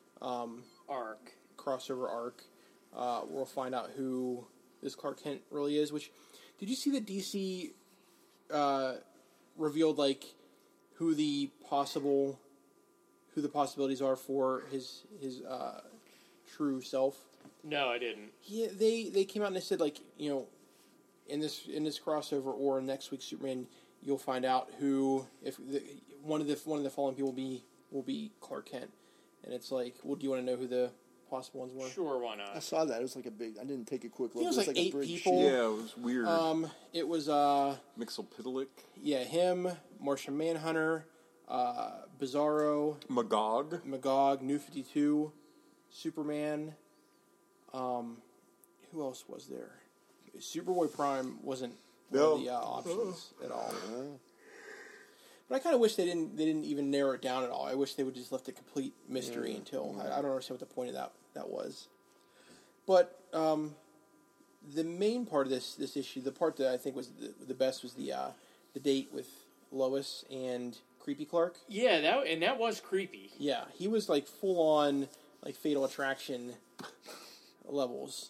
Arc. crossover arc. Uh, we'll find out who this Clark Kent really is. Which, did you see that D C uh, revealed like who the possible who the possibilities are for his his uh, true self? No, I didn't. Yeah, they they came out and they said like you know, in this in this crossover or next week's Superman, you'll find out who if the, one of the one of the fallen people will be will be Clark Kent, and it's like, well, do you want to know who the possible ones were? Sure, why I not? saw that. It was like a big. I didn't take a quick look. it was like a eight big people. sheet. Yeah, it was weird. Um, it was uh Mixelpidalic, yeah him, Martian Manhunter, uh, Bizarro, Magog. Magog, New fifty-two, Superman. Um, who else was there? Superboy Prime wasn't one No. of the uh, options at all. But I kind of wish they didn't they didn't even narrow it down at all. I wish they would just left a complete mystery until I, I don't understand what the point of that that was. But um, the main part of this this issue, the part that I think was the, the best, was the uh, the date with Lois and Creepy Clark. Yeah, that and that was creepy. Yeah, he was like full on like Fatal Attraction levels.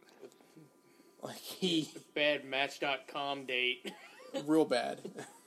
Like he Bad Match dot com date. real bad.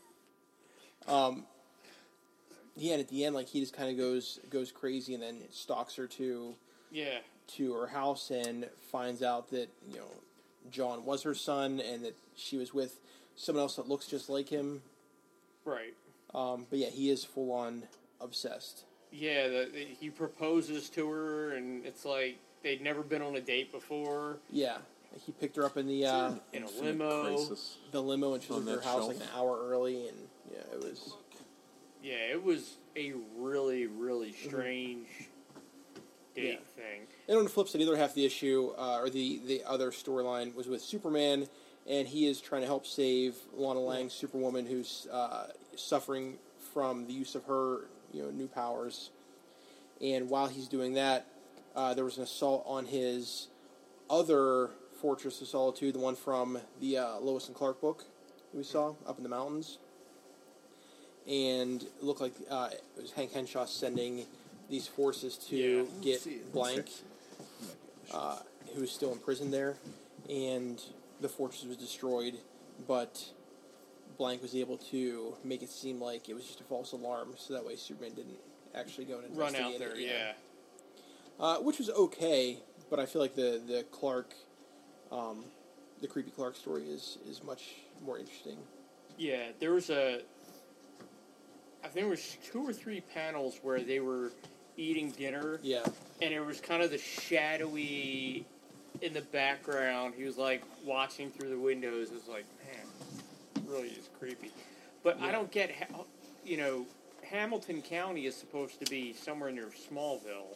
Um, yeah, and at the end, like he just kind of goes goes crazy, and then stalks her to Yeah. to her house and finds out that you know John was her son, and that she was with someone else that looks just like him. Right. Um, but yeah, he is full on obsessed. Yeah, the, the, he proposes to her, and it's like they'd never been on a date before. Yeah, like, he picked her up in the uh, In a Infinite limo. Crisis. the limo, and she was On at her that house shelf. like an hour early, and yeah, it was. Yeah, it was a really, really strange date Yeah. thing. And on the flip side, the other half of the issue, uh, or the, the other storyline, was with Superman, and he is trying to help save Lana Lang, Superwoman, who's uh, suffering from the use of her, you know, new powers. And while he's doing that, uh, there was an assault on his other Fortress of Solitude, the one from the uh, Lois and Clark book we saw up in the mountains. And it looked like uh, it was Hank Henshaw sending these forces to Yeah. get See it. Blank, uh, who was still in prison there, and the fortress was destroyed, but Blank was able to make it seem like it was just a false alarm, so that way Superman didn't actually go and Run investigate out there, it. yeah. Uh, which was okay, but I feel like the the Clark, um, the creepy Clark story is is much more interesting. Yeah, there was a. I think there was two or three panels where they were eating dinner, Yeah, and it was kind of the shadowy in the background. He was like watching through the windows. It was like, man, really is creepy. But I don't get how, you know, Hamilton County is supposed to be somewhere near Smallville.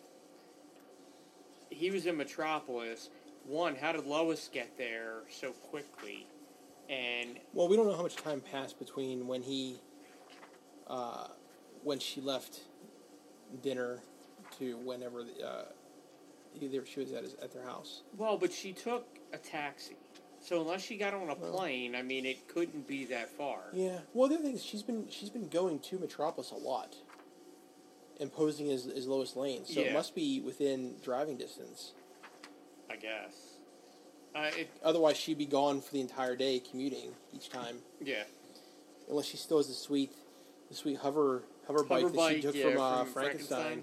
He was in Metropolis. One, how did Lois get there so quickly? And well, we don't know how much time passed between when he, uh, when she left dinner to whenever uh, either she was at his, at their house. well, but she took a taxi. So unless she got on a plane, I mean, it couldn't be that far. Yeah. Well, the other thing is she's been she's been going to Metropolis a lot, and posing as, as Lois Lane, so Yeah. it must be within driving distance. I guess. Uh, it, Otherwise, she'd be gone for the entire day commuting each time, yeah. unless she still has the sweet the sweet hover hover bike Hover that she bike, took yeah, from, uh, from Frankenstein. Frankenstein.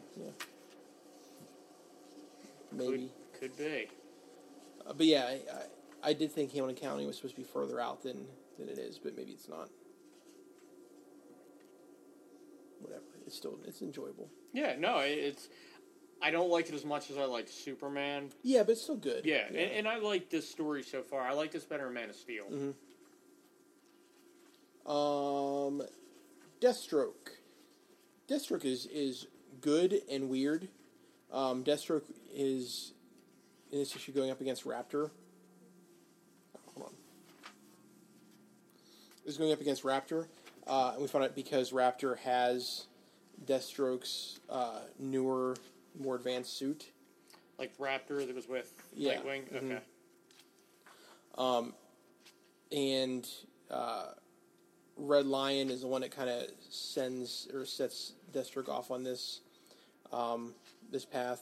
Yeah. Maybe. Could, could be. Uh, but yeah, I, I, I did think Hamilton County was supposed to be further out than, than it is, but maybe it's not. Whatever. It's still it's enjoyable. Yeah, no, it, it's. I don't like it as much as I like Superman. Yeah, but it's still good. Yeah, And, and I like this story so far. I like this better than Man of Steel. Mm-hmm. Um, Deathstroke. Deathstroke is is good and weird. Um, Deathstroke is in this issue going up against Raptor. Hold on. Is going up against Raptor, uh, and we found out because Raptor has Deathstroke's uh, newer, more advanced suit. Like Raptor that was with Yeah. Nightwing? Mhm. Okay. Um, and uh, Red Lion is the one that kind of sends or sets Deathstroke off on this um, this path.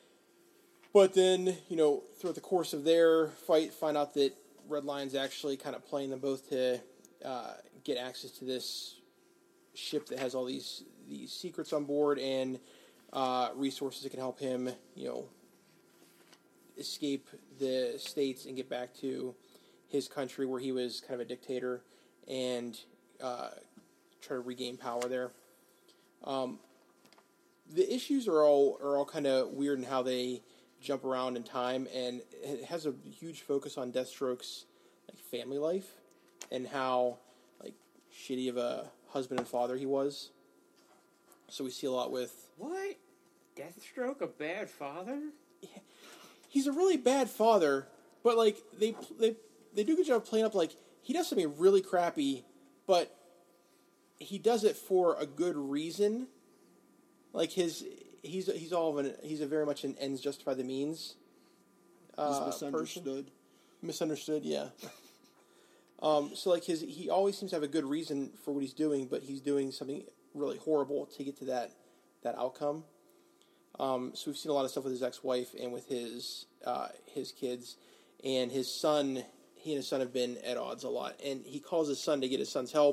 But then, you know, throughout the course of their fight, find out that Red Lion's actually kind of playing them both to uh, get access to this ship that has all these these secrets on board and uh, resources that can help him, you know, escape the States and get back to his country where he was kind of a dictator and uh, try to regain power there. Um, the issues are all are all kind of weird in how they jump around in time, and it has a huge focus on Deathstroke's like family life and how like shitty of a husband and father he was. So we see a lot with What? Deathstroke, a bad father? he's a really bad father, but like they they they do a good job of playing up like he does something really crappy, but he does it for a good reason. Like his he's he's all of an he's a very much an ends justify the means. Uh, He's misunderstood. Person. Misunderstood, yeah. um, so like his he always seems to have a good reason for what he's doing, but he's doing something really horrible to get to that that outcome. Um, so we've seen a lot of stuff with his ex-wife and with his uh, his kids, and his son. He and his son have been at odds a lot, and he calls his son to get his son's help,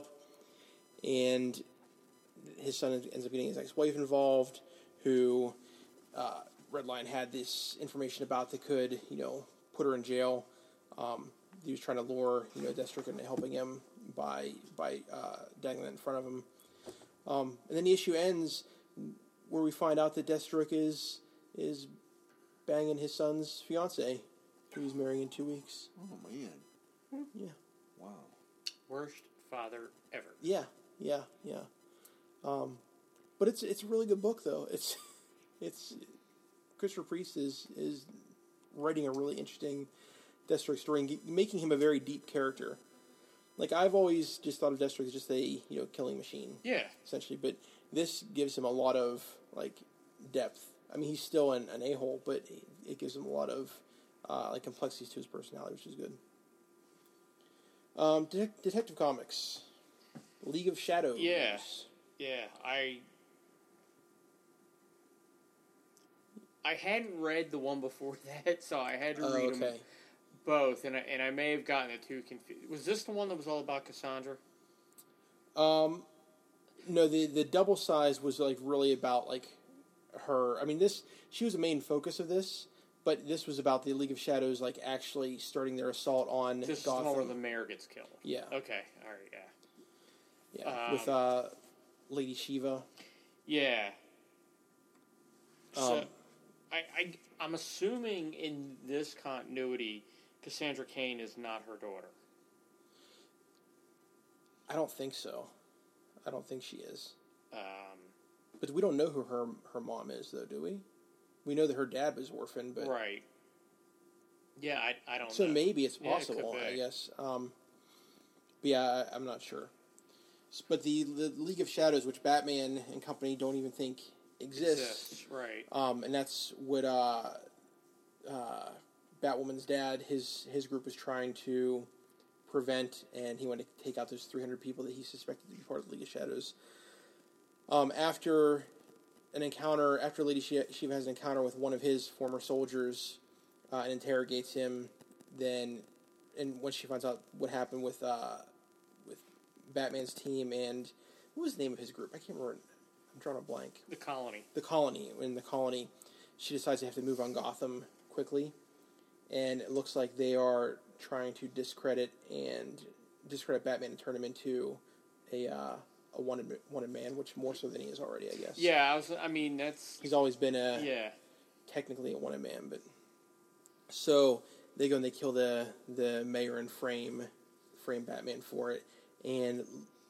and his son ends up getting his ex-wife involved, who uh, Red Lion had this information about that could, you know, put her in jail. Um, he was trying to lure, you know, Deathstroke into helping him by by uh, dangling it in front of him. Um, and then the issue ends where we find out that Deathstroke is is banging his son's fiancée, who he's marrying in two weeks. Oh man! Yeah, Wow. Worst father ever. yeah, yeah, yeah. Um, but it's it's a really good book though. It's it's Christopher Priest is is writing a really interesting Deathstroke story and making him a very deep character. Like I've always just thought of Deathstroke as just a you know killing machine. Yeah. Essentially, but this gives him a lot of like depth. I mean, he's still an, an a-hole, but it gives him a lot of uh, like complexities to his personality, which is good. Um, De- Detective Comics, League of Shadows. Yeah. Yeah, I I hadn't read the one before that, so I had to Oh, read them okay. both, and I, and I may have gotten the two confused. Was this the one that was all about Cassandra? Um, no, the the double size was like really about like her. I mean, this she was the main focus of this, but this was about the League of Shadows like actually starting their assault on This Gotham. is the one where the mayor gets killed. Yeah. Okay. All right. Yeah. Yeah, Um, with uh, Lady Shiva. Yeah. So, Um, I, I I'm assuming in this continuity, Cassandra Cain is not her daughter. I don't think so. I don't think she is. Um, But we don't know who her her mom is, though, do we? We know that her dad was orphaned, but right. Yeah, I I don't. so know. maybe it's Yeah, it could possible. I be. guess. Um, but yeah, I, I'm not sure. S- But the, the League of Shadows, which Batman and company don't even think exists, Exists, right? um, and that's what uh, uh, Batwoman's dad, his his group was trying to prevent, and he wanted to take out those three hundred people that he suspected to be part of the League of Shadows. Um, after an encounter, after Lady Shi- Shiva has an encounter with one of his former soldiers uh, and interrogates him, then, and once she finds out what happened with uh, with Batman's team and what was the name of his group? I can't remember. I'm drawing a blank. The colony. The colony. In the colony, she decides they have to move on Gotham quickly, and it looks like they are trying to discredit and discredit Batman and turn him into a uh, a wanted wanted man, which more so than he is already, I guess. Yeah, I was. I mean, that's. He's always been a Yeah. technically a wanted man, but so they go and they kill the the mayor and frame frame Batman for it, and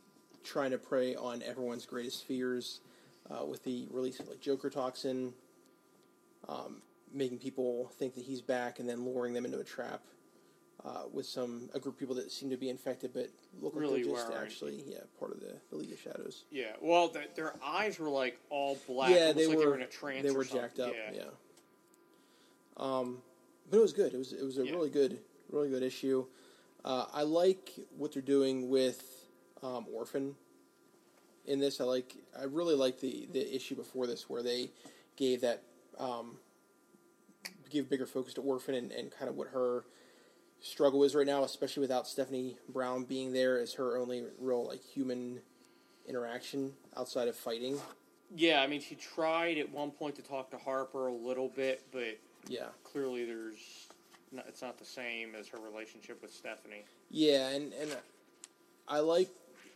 trying to prey on everyone's greatest fears uh, with the release of like Joker Toxin, um, making people think that he's back and then luring them into a trap uh, with some a group of people that seem to be infected but look like Really they're just weren't. actually yeah part of the, the League of Shadows. Yeah, well, th- their eyes were like all black. Yeah, almost they like were they were in a trance. they or were something. jacked up. Yeah. Yeah. Um, but it was good. It was it was a Yeah. really good really good issue. Uh, I like what they're doing with um, Orphan. In this, I like I really like the, the issue before this where they gave that um, give bigger focus to Orphan and, and kind of what her struggle is right now, especially without Stephanie Brown being there as her only real like human interaction outside of fighting. Yeah, I mean, she tried at one point to talk to Harper a little bit, but Yeah. clearly there's not, it's not the same as her relationship with Stephanie. Yeah, and, and I like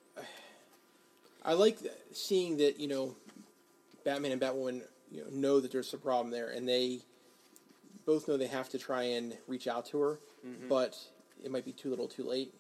I like seeing that, you know, Batman and Batwoman, you know, know that there's a problem there, and they both know they have to try and reach out to her, Mm-hmm. but it might be too little, too late.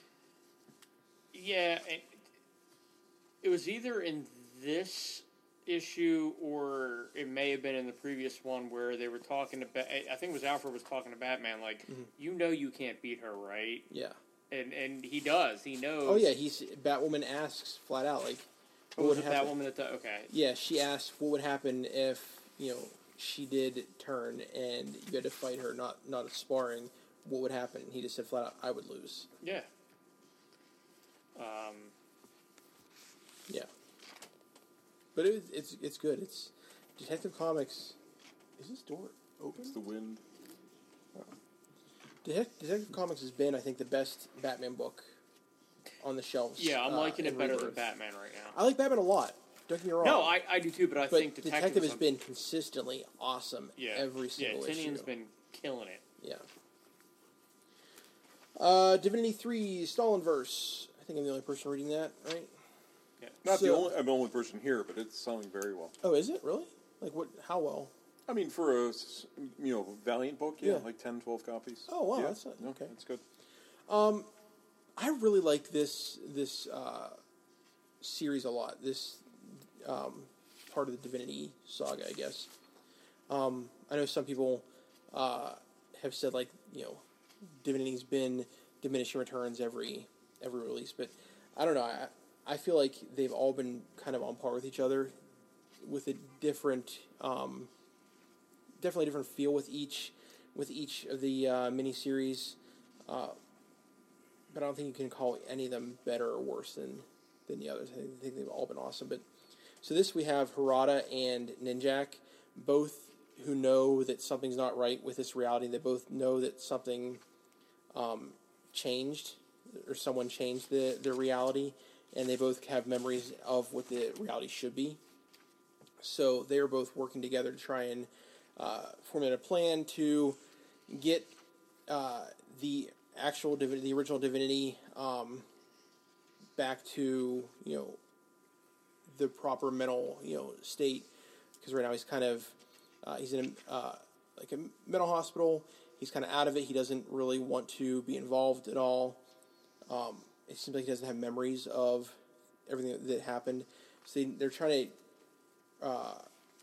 Yeah, and it was either in this issue or it may have been in the previous one where they were talking to. Ba- I think it was Alfred was talking to Batman, like, Mm-hmm. you know, you can't beat her, right? Yeah. And and he does. He knows. Oh yeah, he's Batwoman asks flat out like, Oh, what was would it that happen? woman that? Th- okay. Yeah, she asked what would happen if you know she did turn and you had to fight her, not not a sparring. What would happen? He just said flat out, I would lose. Yeah. Um. Yeah. But it, it's it's good. It's Detective Comics. Is this door open? It's the wind. Detec- Detective Comics has been, I think, the best Batman book on the shelves. Yeah, I'm uh, liking it in better Rebirth. than Batman right now. I like Batman a lot. Don't get me wrong. No, I, I do too, but I but think Detective, Detective, has been consistently awesome yeah, every single yeah, issue. Tinian's been killing it. Yeah. Uh, Divinity three, Stalinverse. I think I'm the only person reading that, right? Yeah. Not the So- only. I'm the only person here, but it's selling very well. Oh, is it really? Like what? How well? I mean, for a s- you know Valiant book, yeah, Yeah. like ten, twelve copies. Oh, wow, Yeah. that's not- no, okay. That's good. I really like this this uh, series a lot. This um, part of the Divinity saga, I guess. Um, I know some people uh, have said like you know, Divinity's been diminishing returns every every release, but I don't know. I I feel like they've all been kind of on par with each other, with a different, um, definitely different feel with each with each of the uh, miniseries. Uh, but I don't think you can call any of them better or worse than, than the others. I think, I think they've all been awesome. But so this we have Harada and Ninjak, both who know that something's not right with this reality. They both know that something um, changed, or someone changed the, their reality, and they both have memories of what the reality should be. So they are both working together to try and uh, formulate a plan to get uh, the actual divinity, the original divinity, um, back to you know the proper mental you know state. Because right now he's kind of uh, he's in a, uh, like a mental hospital. He's kind of out of it. He doesn't really want to be involved at all. Um, it seems like he doesn't have memories of everything that, that happened. So they, they're trying to uh,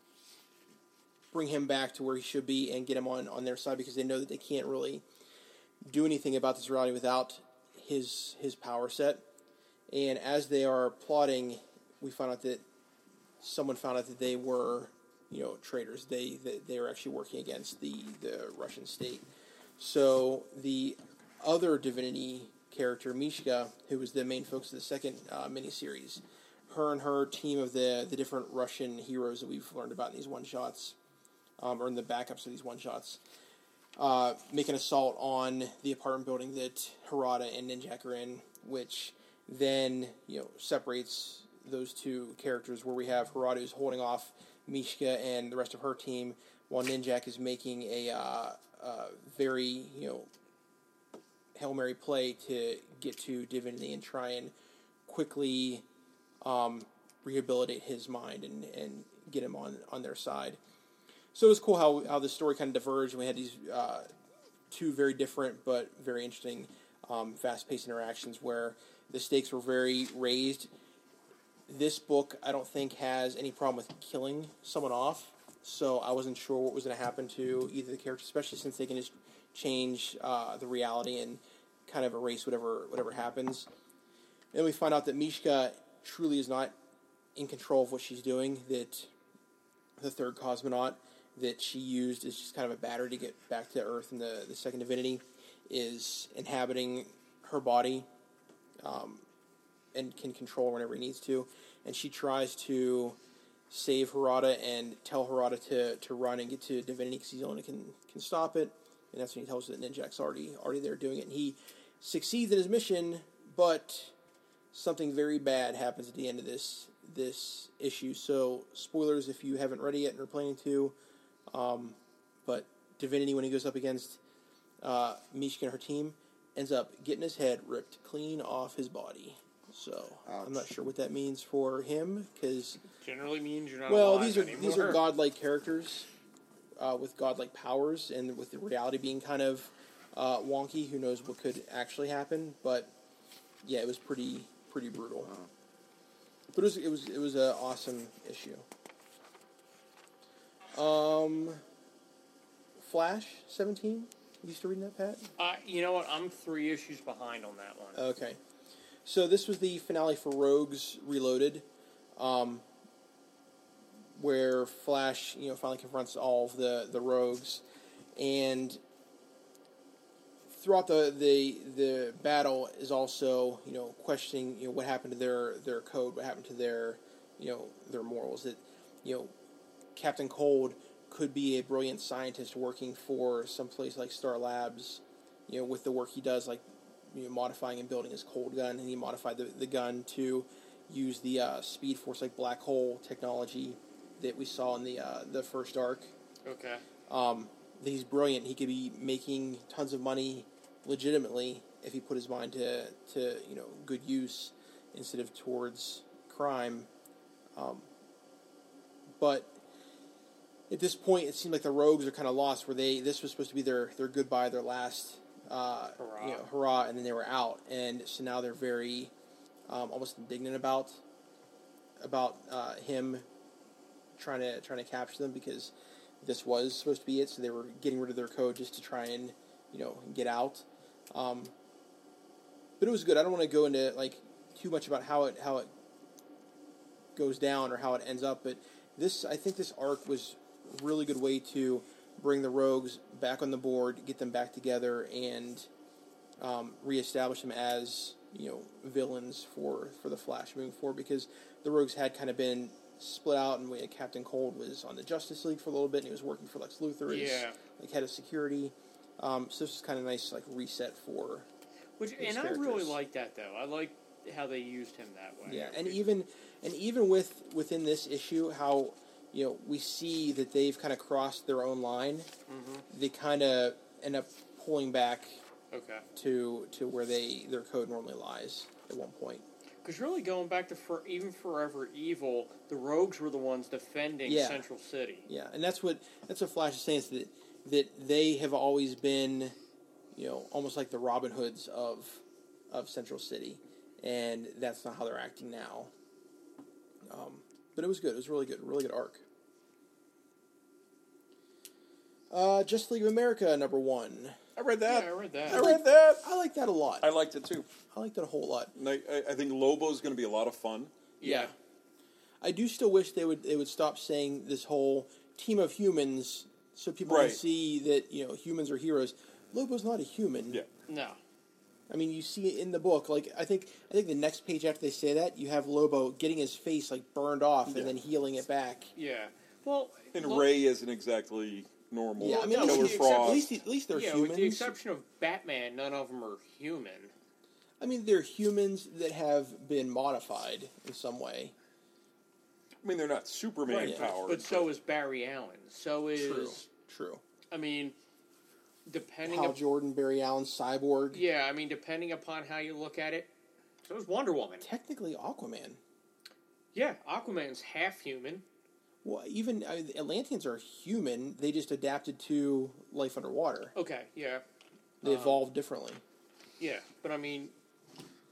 bring him back to where he should be and get him on, on their side because they know that they can't really do anything about this reality without his his power set. And as they are plotting, we found out that someone found out that they were, you know, traitors. They they, they were actually working against the, the Russian state. So the other divinity character, Mishka, who was the main focus of the second uh, miniseries, her and her team of the the different Russian heroes that we've learned about in these one shots, um, or in the backups of these one shots, uh, make an assault on the apartment building that Harada and Ninjak are in, which then you know separates those two characters, where we have Harada who's holding off Mishka and the rest of her team, while Ninjak is making a uh, uh, very you know Hail Mary play to get to Divinity and try and quickly um, rehabilitate his mind and, and get him on, on their side. So it was cool how how the story kind of diverged, and we had these uh, two very different but very interesting, um, fast-paced interactions where the stakes were very raised. this book, I don't think, has any problem with killing someone off. So I wasn't sure what was going to happen to either the characters, especially since they can just change uh, the reality and kind of erase whatever whatever happens. And we find out that Mishka truly is not in control of what she's doing, that the third cosmonaut that she used is just kind of a battery to get back to Earth, and the, the second divinity is inhabiting her body um, and can control her whenever he needs to. And she tries to save Harada and tell Harada to, to run and get to divinity because he's the only one who can, can stop it. And that's when he tells her that Ninjak's already, already there doing it. And he succeeds in his mission, but something very bad happens at the end of this this issue. So, spoilers if you haven't read it yet and are planning to. Um, but Divinity, when he goes up against uh, Mishka and her team, ends up getting his head ripped clean off his body. So, Ouch. I'm not sure what that means for him, because... Generally means you're not Well, alive these are anymore. these are godlike characters uh, with godlike powers, and with the reality being kind of uh, wonky, who knows what could actually happen. But, yeah, it was pretty pretty brutal. Wow. But it was it was it was an awesome issue. Um, Flash seventeen. You used to reading that, Pat? Uh, you know what? I'm three issues behind on that one. Okay. So this was the finale for Rogues Reloaded, um, where Flash, you know, finally confronts all of the, the rogues, and throughout the, the the battle is also, you know, questioning, you know, what happened to their, their code, what happened to their, you know, their morals. That, you know, Captain Cold could be a brilliant scientist working for some place like Star Labs, you know, with the work he does, like, you know, modifying and building his cold gun, and he modified the, the gun to use the uh, Speed Force, like black hole technology that we saw in the uh, the first arc. Okay. Um, that he's brilliant. He could be making tons of money legitimately if he put his mind to, to you know, good use instead of towards crime. Um, but at this point, it seemed like the rogues are kind of lost, where they this was supposed to be their, their goodbye, their last uh, Hurrah. you know, hurrah, and then they were out. And so now they're very um, almost indignant about about uh, him trying to trying to capture them, because this was supposed to be it. So they were getting rid of their code just to try and, you know, get out. Um, but it was good. I don't want to go into like too much about how it how it goes down or how it ends up, but this I think this arc was a really good way to bring the rogues back on the board, get them back together, and um, reestablish them as, you know, villains for, for the Flash moving forward, because the rogues had kind of been split out, and we had Captain Cold was on the Justice League for a little bit, and he was working for Lex Luthor as Yeah. like head of security. Um, so this is kind of nice, like, reset for Which these and I really characters. like that though. I like how they used him that way. Yeah, and even and even with within this issue, how, you know, we see that they've kind of crossed their own line. Mm-hmm. They kind of end up pulling back Okay. to to where they their code normally lies at one point. Because really, going back to for, even Forever Evil, the Rogues were the ones defending Yeah. Central City. Yeah, and that's what that's what Flash is saying, is that that they have always been, you know, almost like the Robin Hoods of of Central City, and that's not how they're acting now. Um, but it was good. It was really good. Really good arc. Uh, Justice League of America number one. I read Yeah, that. I read that. I read that. I like that a lot. I liked it too. I like that a whole lot. And I, I, I think Lobo's going to be a lot of fun. Yeah. I do still wish they would they would stop saying this whole team of humans, so people Right. can see that, you know, humans are heroes. Lobo's not a human. Yeah. No. I mean, you see it in the book. Like, I think I think the next page after they say that, you have Lobo getting his face, like, burned off Yeah. and then healing it back. Yeah. Well, And look- Ray isn't exactly normal. Yeah, I mean, no, at Killer with least, the Frost. at least, at least they're yeah, humans. with the exception of Batman, none of them are human. I mean, they're humans that have been modified in some way. I mean, they're not Superman Right, but- powered. But so is Barry Allen. So is True. True. I mean, depending Hal up, Jordan, Barry Allen, Cyborg. yeah, I mean, depending upon how you look at it, so is Wonder Woman. Technically, Aquaman. Yeah, Aquaman's half human. Well, even I mean, the Atlanteans are human. They just adapted to life underwater. Okay, yeah, They Um, evolved differently. yeah, but I mean,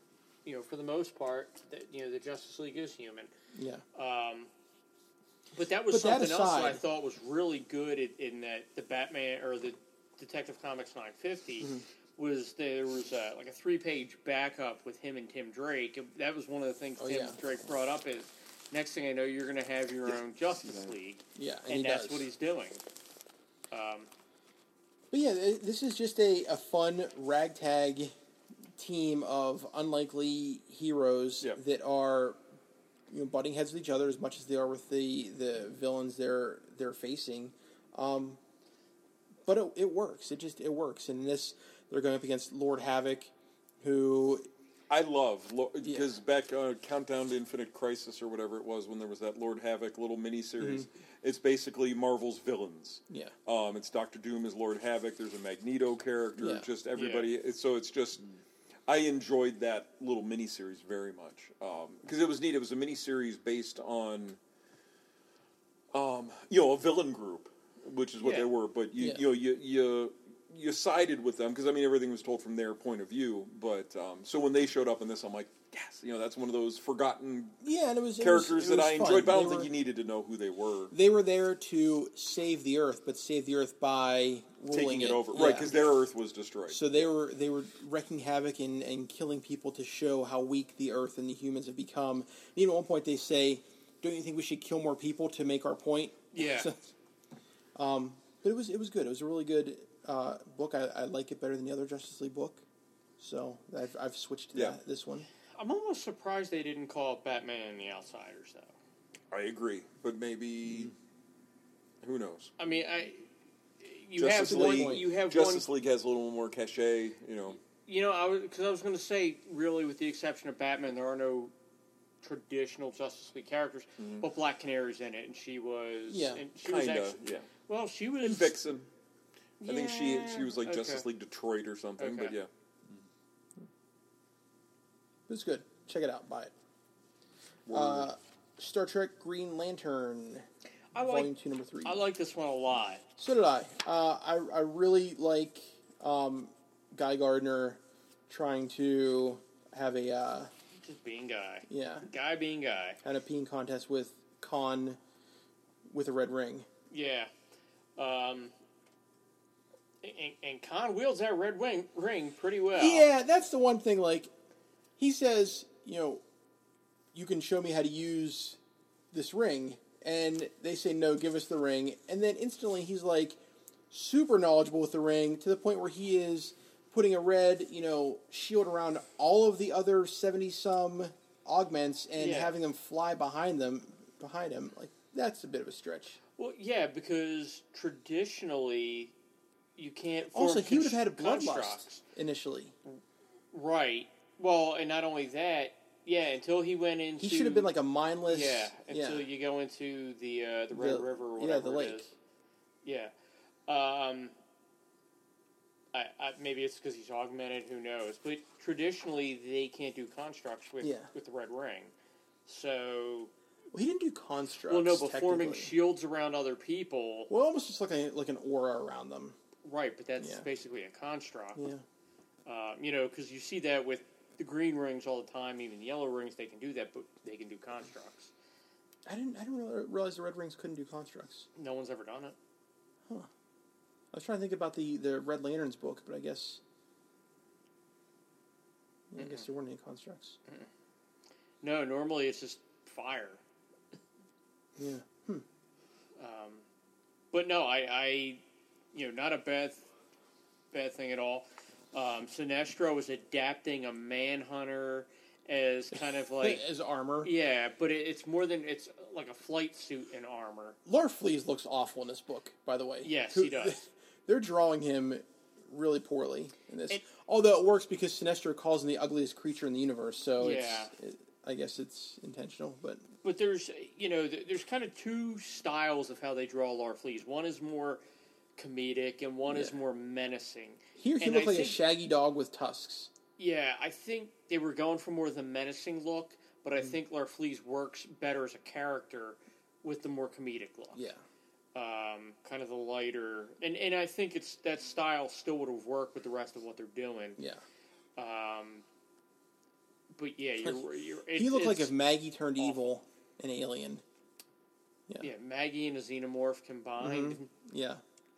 you know, for the most part, that you know, the Justice League is human. Yeah. Um, but that was But that something else that I aside- thought was really good in, in that the Batman or the Detective Comics nine fifty Mm-hmm. was there was a, like a three page backup with him and Tim Drake. And that was one of the things Oh, Tim yeah. Drake brought up is next thing I know you're going to have your own Justice League, Yeah, and, and, he that's does. what he's doing. Um, But yeah, th- this is just a, a fun ragtag team of unlikely heroes Yeah. that are, you know, butting heads with each other as much as they are with the, the villains they're they're facing. Um, but it, it works. It just it works. And in this, they're going up against Lord Havoc, who I love because back uh, Countdown to Infinite Crisis or whatever it was when there was that Lord Havoc little miniseries. It's basically Marvel's villains. yeah Um, it's Doctor Doom as Lord Havoc. There's a Magneto character. Yeah. Just everybody. It's, so it's just. I enjoyed that little miniseries very much because it was neat. It was a miniseries based on, um, you know, a villain group, which is what Yeah. they were. But you, Yeah. you know, you you you sided with them because I mean everything was told from their point of view. But um, so when they showed up in this, I'm like, yes, you know, that's one of those forgotten yeah, and it was it characters was, it that was I fun. enjoyed. But I They don't think were- you needed to know who they were. They were there to save the Earth, but save the Earth by ruling Taking it over, Yeah. right? Because their Earth was destroyed. So they were they were wreaking havoc and, and killing people to show how weak the Earth and the humans have become. And even at one point they say, "Don't you think we should kill more people to make our point?" Yeah. So, um, but it was it was good. It was a really good uh, book. I, I like it better than the other Justice League book. So I've I've switched to Yeah. that, this one. I'm almost surprised they didn't call it Batman and the Outsiders, though. I agree, but maybe who knows? I mean, I you Justice have League, one. You have Justice one. League has a little more cachet, you know. You know, I was because I was going to say, really, with the exception of Batman, there are no traditional Justice League characters. But Black Canary's in it, and she was. Yeah. and she was Kinda, actually, yeah. Well, she was. And Vixen. I think she Yeah, she was like okay. Justice League Detroit or something, but Okay. yeah. It was good. Check it out. Buy it. Word. Uh, Star Trek Green Lantern, I Volume like. Two, Number Three. I like this one a lot. So did I. Uh, I I really like um, Guy Gardner trying to have a uh, Just being guy. yeah Guy being guy. had a peeing contest with Khan with a red ring. Yeah. Um. And, and Khan wields that red wing, ring pretty well. Yeah, that's the one thing. Like he says, you know, you can show me how to use this ring, and they say no, give us the ring, and then instantly he's like super knowledgeable with the ring to the point where he is putting a red, you know, shield around all of the other seventy some augments and Yeah. having them fly behind them behind him. Like that's a bit of a stretch. Well, yeah, because traditionally you can't. Also, form he would have had a constructs. bloodlust initially. Right. Well, and not only that, yeah, until he went into. He should have been like a mindless. Yeah, until yeah. you go into the uh, the Red The- River or yeah, whatever the it lake. is. Yeah. Um. I, I, maybe it's because he's augmented. Who knows? But traditionally, they can't do constructs with Yeah. with the red ring. So, Well, he didn't do constructs. well, no, but forming technically. shields around other people, Well, almost just like a, like an aura around them. right? But that's Yeah. basically a construct. Yeah. Um, you know, because you see that with the green rings all the time. Even the yellow rings, they can do that, but they can do constructs. I didn't. I didn't really realize the Red Rings couldn't do constructs. No one's ever done it. I was trying to think about the, the Red Lanterns book, but I guess. Yeah, I guess there weren't any constructs. No, normally it's just fire. Yeah. Um, but no, I, I, you know, not a bad, bad thing at all. Um, Sinestro is adapting a Manhunter as kind of like, As armor. yeah, but it, it's more than it's like a flight suit and armor. Larfleeze looks awful in this book, by the way. Yes, Who- he does. They're drawing him really poorly in this. And- Although it works because Sinestro calls him the ugliest creature in the universe, so Yeah. it's, it, I guess it's intentional. But But there's, you know, th- there's kind of two styles of how they draw Larfleeze. One is more comedic, and one is Yeah. more menacing. here he And looked I like a think- shaggy dog with tusks. Yeah, I think they were going for more of the menacing look, but I think Larfleeze works better as a character with the more comedic look. Yeah. Um, kind of the lighter, and and I think it's that style still would have worked with the rest of what they're doing. Yeah. Um, but yeah, you're. you're it, he looked like it's- if Maggie turned awful. evil in Alien. Yeah. Yeah, Maggie and a xenomorph combined. Mhm. Yeah.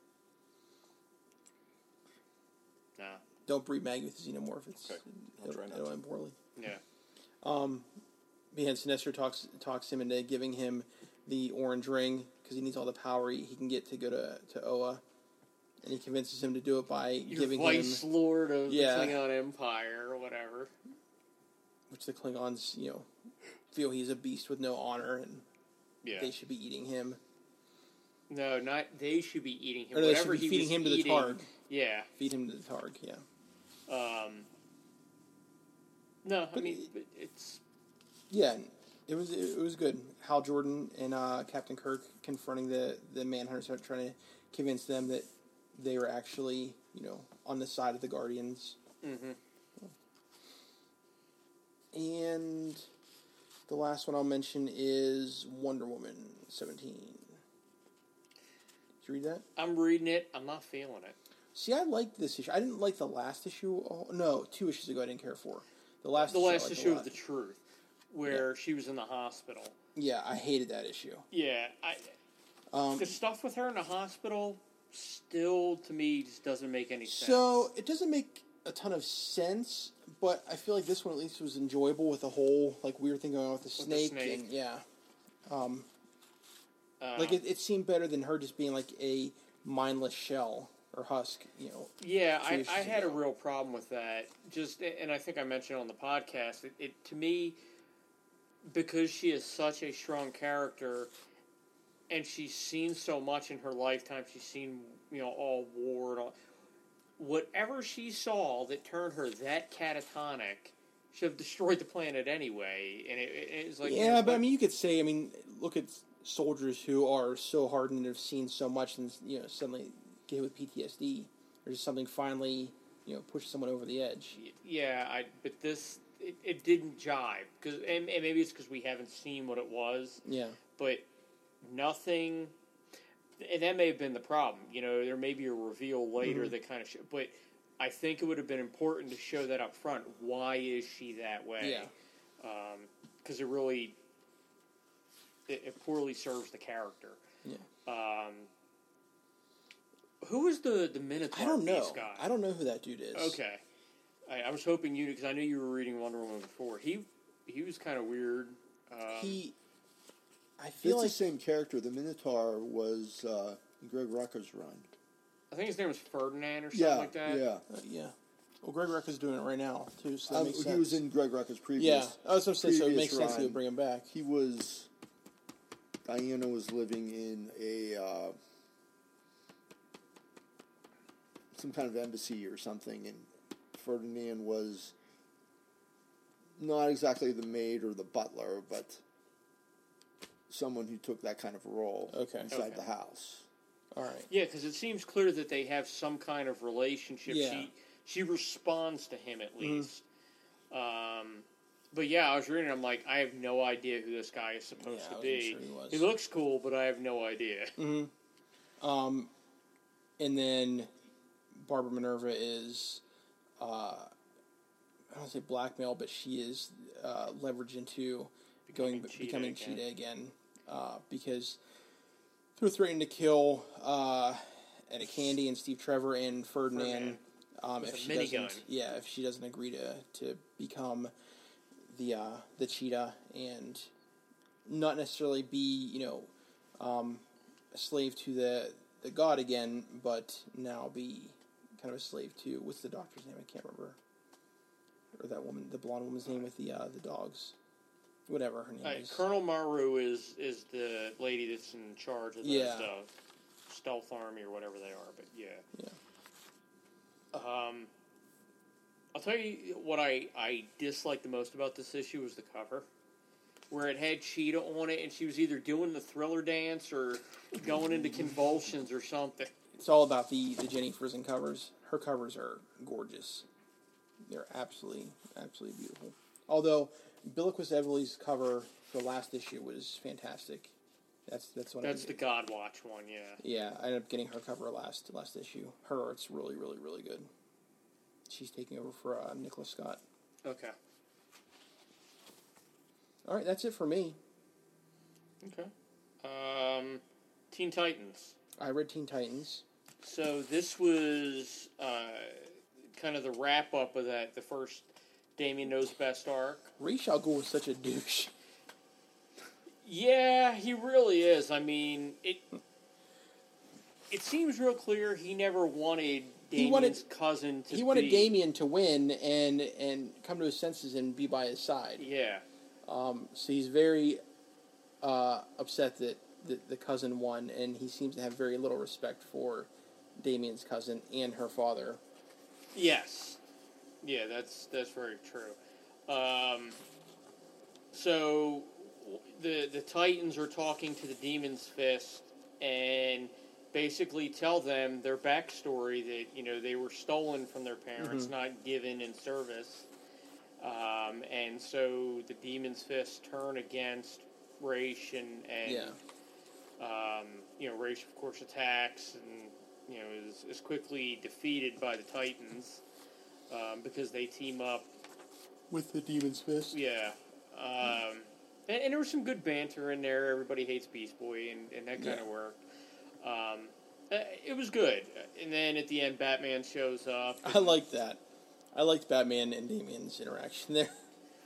Nah. Don't breed Maggie with a xenomorph. It's, Okay. I'll it'll, try not it'll to. end poorly. Yeah. Um, yeah, Sinestro talks talks him into giving him the orange ring because he needs all the power he, he can get to go to, to Oa. And he convinces him to do it by You're giving Vice him, Lord of Yeah. the Klingon Empire or whatever. which the Klingons, you know, feel he's a beast with no honor and Yeah. they should be eating him. No, not they should be eating him. Or they should Whatever be he feeding was him to the eating, Targ. Yeah. Feed him to the Targ, yeah. Um, no, I But mean it- it's Yeah, it was it was good. Hal Jordan and uh, Captain Kirk confronting the the Manhunters, are trying to convince them that they were actually, you know, on the side of the Guardians. mm-hmm. And the last one I'll mention is Wonder Woman seventeen. Did you read that? I'm reading it. I'm not feeling it. See, I liked this issue. I didn't like the last issue. Oh, no, two issues ago I didn't care for. The last The issue, I last liked a issue lot. of The Truth, where she was in the hospital. Yeah, I hated that issue. Yeah, I, Um, the stuff with her in the hospital still, to me, just doesn't make any sense. So it doesn't make a ton of sense, but I feel like this one at least was enjoyable with the whole like weird thing going on with the the snake, snake. and yeah, um, Uh, like it, it seemed better than her just being like a mindless shell or husk, you know. Yeah, two I, issues I had a ago. real problem with that. Just, and I think I mentioned on the podcast, it, it to me, because she is such a strong character, and she's seen so much in her lifetime. She's seen, you know, all war and all. Whatever she saw that turned her that catatonic should have destroyed the planet anyway. And it, it, it's like, Yeah, but I mean, you could say, I mean, look at soldiers who are so hardened and have seen so much, and you know, suddenly get hit with P T S D, or just something finally, you know, pushes someone over the edge. yeah, I. But this, it, it didn't jive because, and, and maybe it's because we haven't seen what it was. Yeah, But nothing, and that may have been the problem. You know, there may be a reveal later Mm-hmm. that kind of, sh- but I think it would have been important to show that up front. Why is she that way? Yeah. Because it really, it, it poorly serves the character. yeah. Um, who is the the Minotaur I don't know. beast guy? I don't know who that dude is. Okay, I, I was hoping you, because I knew you were reading Wonder Woman before. He he was kind of weird. Um, He, I It's feel the like same character. The Minotaur was uh, Greg Rucka's run. I think his name was Ferdinand or something Yeah, like that. yeah. Uh, yeah. Well, Greg Rucka's doing it right now too, so that Um, makes he sense. was in Greg Rucka's previous. Yeah, I was going to say, so it previous makes sense run. he would bring him back. He was. Diana was living in a uh, some kind of embassy or something, and Ferdinand was not exactly the maid or the butler, but someone who took that kind of role Okay. inside Okay. the house. All right. Yeah, because it seems clear that they have some kind of relationship. Yeah. She she responds to him at Mhm. least. Um, but yeah, I was reading. I'm like, I have no idea who this guy is supposed Yeah, I to wasn't be. sure he was. He looks cool, but I have no idea. Mm-hmm. Um, and then Barbara Minerva is, uh, I don't want to say blackmail, but she is uh, leveraged into Becoming going Cheetah becoming again. Cheetah again, uh, because they're threatening to kill uh, Etta Candy and Steve Trevor and Ferdinand. Ferdinand. Um, With if a she minigun. doesn't, yeah, if she doesn't agree to, to become the uh, the cheetah and not necessarily be, you know, um, a slave to the the god again, but now be kind of a slave to, what's the doctor's name? I can't remember. Or that woman, the blonde woman's name with the uh, the dogs, whatever her name Uh, is. Colonel Maru is is the lady that's in charge of the Yeah. stuff. Stealth Army or whatever they are, but yeah. Yeah. Um, I'll tell you what I, I disliked the most about this issue was the cover, where it had Cheetah on it, and she was either doing the Thriller dance or going into convulsions or something. It's all about the, the Jenny Frison covers. Her covers are gorgeous. They're absolutely, absolutely beautiful. Although, Billiquis Evely's cover for last issue was fantastic. That's that's what That's I the Godwatch one, yeah. Yeah, I ended up getting her cover last last issue. Her art's really, really, really good. She's taking over for uh, Nicholas Scott. Okay. All right, that's it for me. Okay. Um, Teen Titans. I read Teen Titans. So this was uh, kind of the wrap up of that, the first Damien Knows Best arc. Ra's al Ghul was such a douche. Yeah, he really is. I mean, it it seems real clear he never wanted Damien's He wanted- cousin to He wanted be... Damien to win and and come to his senses and be by his side. Yeah. Um, so he's very uh, upset that the, the cousin won, and he seems to have very little respect for Damien's cousin and her father. Yes. Yeah, that's that's very true. Um, so the the Titans are talking to the Demon's Fist and basically tell them their backstory, that, you know, they were stolen from their parents, Mm-hmm. not given in service. Um, and so the Demon's Fist turn against Ra's and, and Yeah. um, you know, Ra's, of course, attacks and, you know, is, is quickly defeated by the Titans um, because they team up. With the Demon's Fist. Yeah. Um, and, and there was some good banter in there. Everybody hates Beast Boy, and, and that kind of Yeah. worked. Um, uh, it was good. And then at the end, Batman shows up. I liked that. I liked Batman and Damien's interaction there.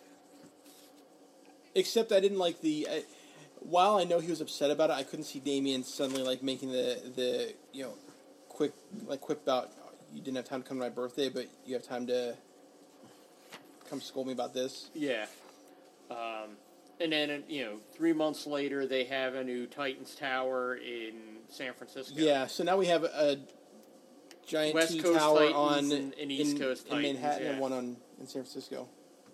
Except I didn't like the... I, while I know he was upset about it, I couldn't see Damien suddenly like making the, the you know, quick, like quip about, you didn't have time to come to my birthday, but you have time to come scold me about this. Yeah. Um, and then, you know, three months later, they have a new Titans Tower in San Francisco. Yeah, so now we have a giant West T Coast tower Titans on and- and East in, Coast in Titans, Manhattan yeah. and one on in San Francisco.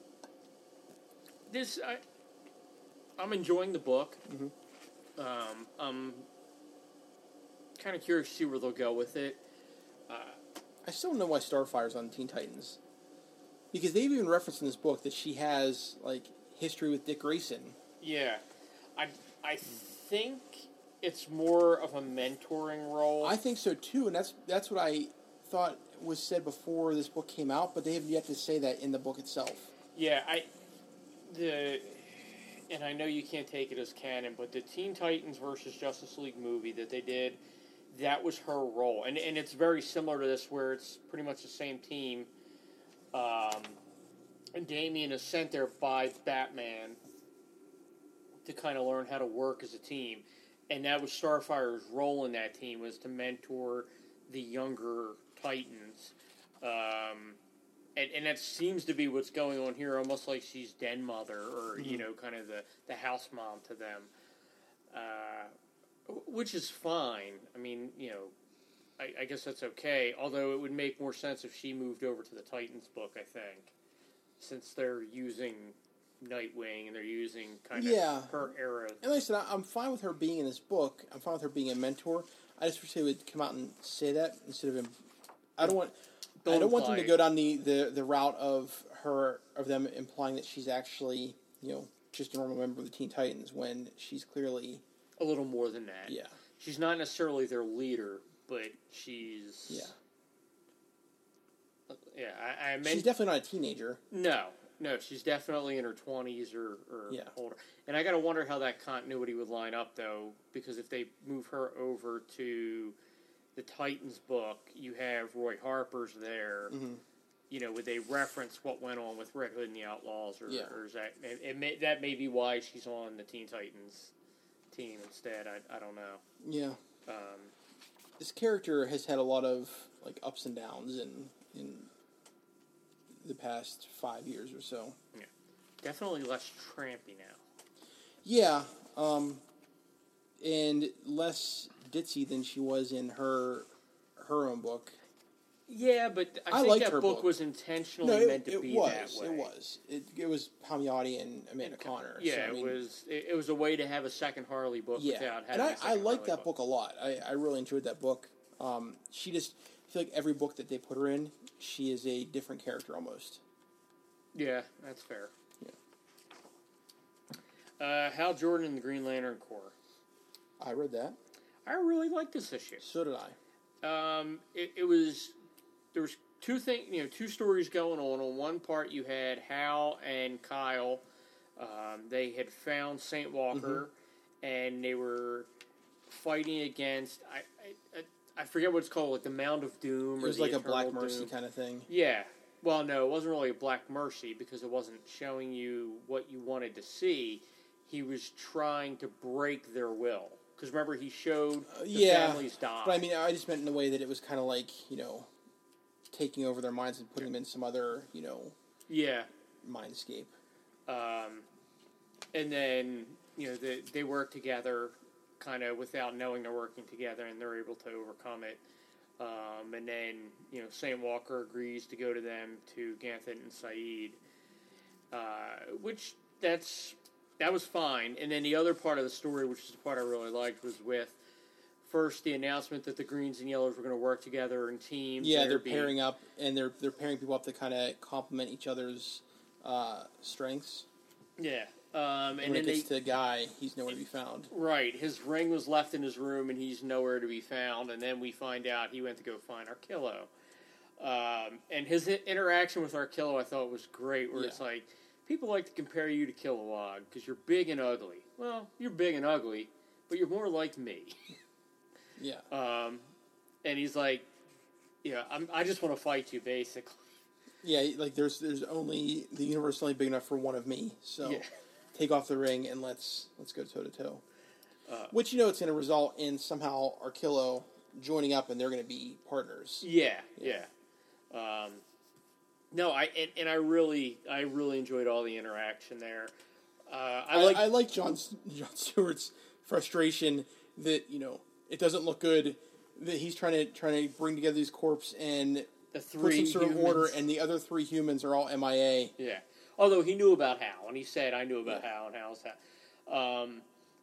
This, I, I'm enjoying the book. Mm-hmm. Um, I'm kind of curious to see where they'll go with it. I still don't know why Starfire's on Teen Titans. Because they've even referenced in this book that she has, like, history with Dick Grayson. Yeah, I, I think it's more of a mentoring role. I think so, too, and that's that's what I thought was said before this book came out, but they have yet to say that in the book itself. Yeah, I the and I know you can't take it as canon, but the Teen Titans versus Justice League movie that they did, that was her role, and and it's very similar to this, where it's pretty much the same team. Um, and Damien is sent there by Batman to kind of learn how to work as a team, and that was Starfire's role in that team, was to mentor the younger Titans. Um, And, and that seems to be what's going on here, almost like she's den mother, or, you know, kind of the, the house mom to them. Uh, which is fine. I mean, you know, I, I guess that's okay. Although it would make more sense if she moved over to the Titans book, I think. Since they're using Nightwing and they're using kind of Yeah. her era. And like I said, I- I'm fine with her being in this book. I'm fine with her being a mentor. I just wish they would come out and say that instead of him. I don't want... Don't I don't want them imply to it. go down the, the, the route of her of them implying that she's actually, you know, just a normal member of the Teen Titans when she's clearly A little more than that. yeah. She's not necessarily their leader, but she's... Yeah. Yeah, I, I meant... She's definitely not a teenager. No, no, she's definitely in her twenties or, or Yeah. older. And I got to wonder how that continuity would line up, though, because if they move her over to the Titans book, you have Roy Harper's there. Mm-hmm. You know, would they reference what went on with Red Hood and the Outlaws, or, Yeah. or is that it, it may, that may be why she's on the Teen Titans team instead? I I don't know. Yeah. Um, This character has had a lot of like ups and downs in in the past five years or so. yeah, definitely less trampy now. Yeah, um, and less ditzy than she was in her her own book. Yeah, but I, I think liked that her book, book. was intentionally No, it, meant to it be was. that way. It was. It, it was Palmiotti and Amanda Connor. Yeah, so, I it mean, was. It, it was a way to have a second Harley book Yeah, without having. and I, a second I like Harley that book a lot. I, I really enjoyed that book. Um, she just I feel like every book that they put her in, she is a different character almost. Yeah, that's fair. Yeah. Uh, Hal Jordan and the Green Lantern Corps. I read that. I really liked this issue. So did I. Um, it, it was there was two thing, you know, two stories going on. On one part, you had Hal and Kyle Um, they had found Saint Walker, mm-hmm. and they were fighting against I, I I forget what it's called, like the Mound of Doom. It was or like the a Black Eternal Mercy Doom. kind of thing. Yeah. Well, no, it wasn't really a Black Mercy because it wasn't showing you what you wanted to see. He was trying to break their will. Because remember, he showed the uh, yeah, families die. But I mean, I just meant in the way that it was kind of like, you know, taking over their minds and putting them in some other, you know, yeah, mindscape. Um, and then, you know, they, they work together kind of without knowing they're working together, and they're able to overcome it. Um, and then, you know, Saint Walker agrees to go to them, to Ganthet and Saeed, uh, which that's that was fine. And then the other part of the story, which is the part I really liked, was with first the announcement that the Greens and Yellows were going to work together in teams. Yeah, they're pairing up, and they're they're pairing people up to kind of complement each other's uh, strengths. Yeah. Um, and when then it gets they, to the guy, he's nowhere to be found. Right. His ring was left in his room, and he's nowhere to be found. And then we find out he went to go find Arkillo. Um, and his I- interaction with Arkillo, I thought, was great, where yeah. it's like, people like to compare you to Kilowog because you're big and ugly. Well, you're big and ugly, but you're more like me. Yeah. Um, and he's like, yeah, I'm, I just want to fight you, basically. Yeah, like there's there's only the universe is only big enough for one of me, so Yeah. take off the ring and let's let's go toe to toe. Which you know it's going to result in somehow Arkillo joining up and they're going to be partners. Yeah, yeah. Um, no, I and, and I really I really enjoyed all the interaction there. Uh, I, I like I like John John Stewart's frustration that you know it doesn't look good that he's trying to trying to bring together these corps and the put three some sort humans. of order, and the other three humans are all M I A. Yeah. Although he knew about Hal, and he said, I knew about Yeah. Hal, and Hal's Hal. Um,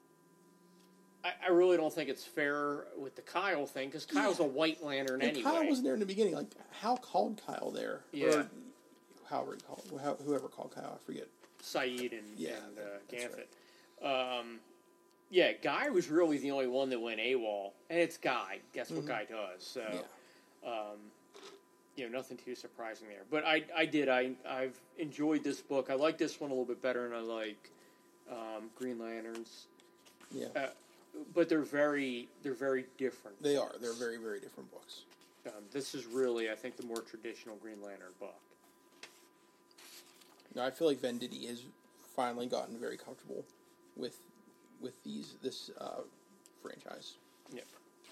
I, I really don't think it's fair with the Kyle thing, because Kyle's Yeah. a White Lantern And anyway. Kyle wasn't there in the beginning. Like, Hal called Kyle there. Yeah. Or however he called, how- whoever called Kyle, I forget. Saeed and, Yeah, and uh, that's Ganthet. Um, yeah, Guy was really the only one that went AWOL, and it's Guy. Guess what Guy does? So, Yeah. um, you know, nothing too surprising there. But I, I did. I, I've enjoyed this book. I like this one a little bit better than I like um, Green Lanterns. Yeah. Uh, but they're very, they're very different. They are. They're very, very different books. Um, this is really, I think, the more traditional Green Lantern book. Now, I feel like Venditti has finally gotten very comfortable with with these this uh, franchise. Yep.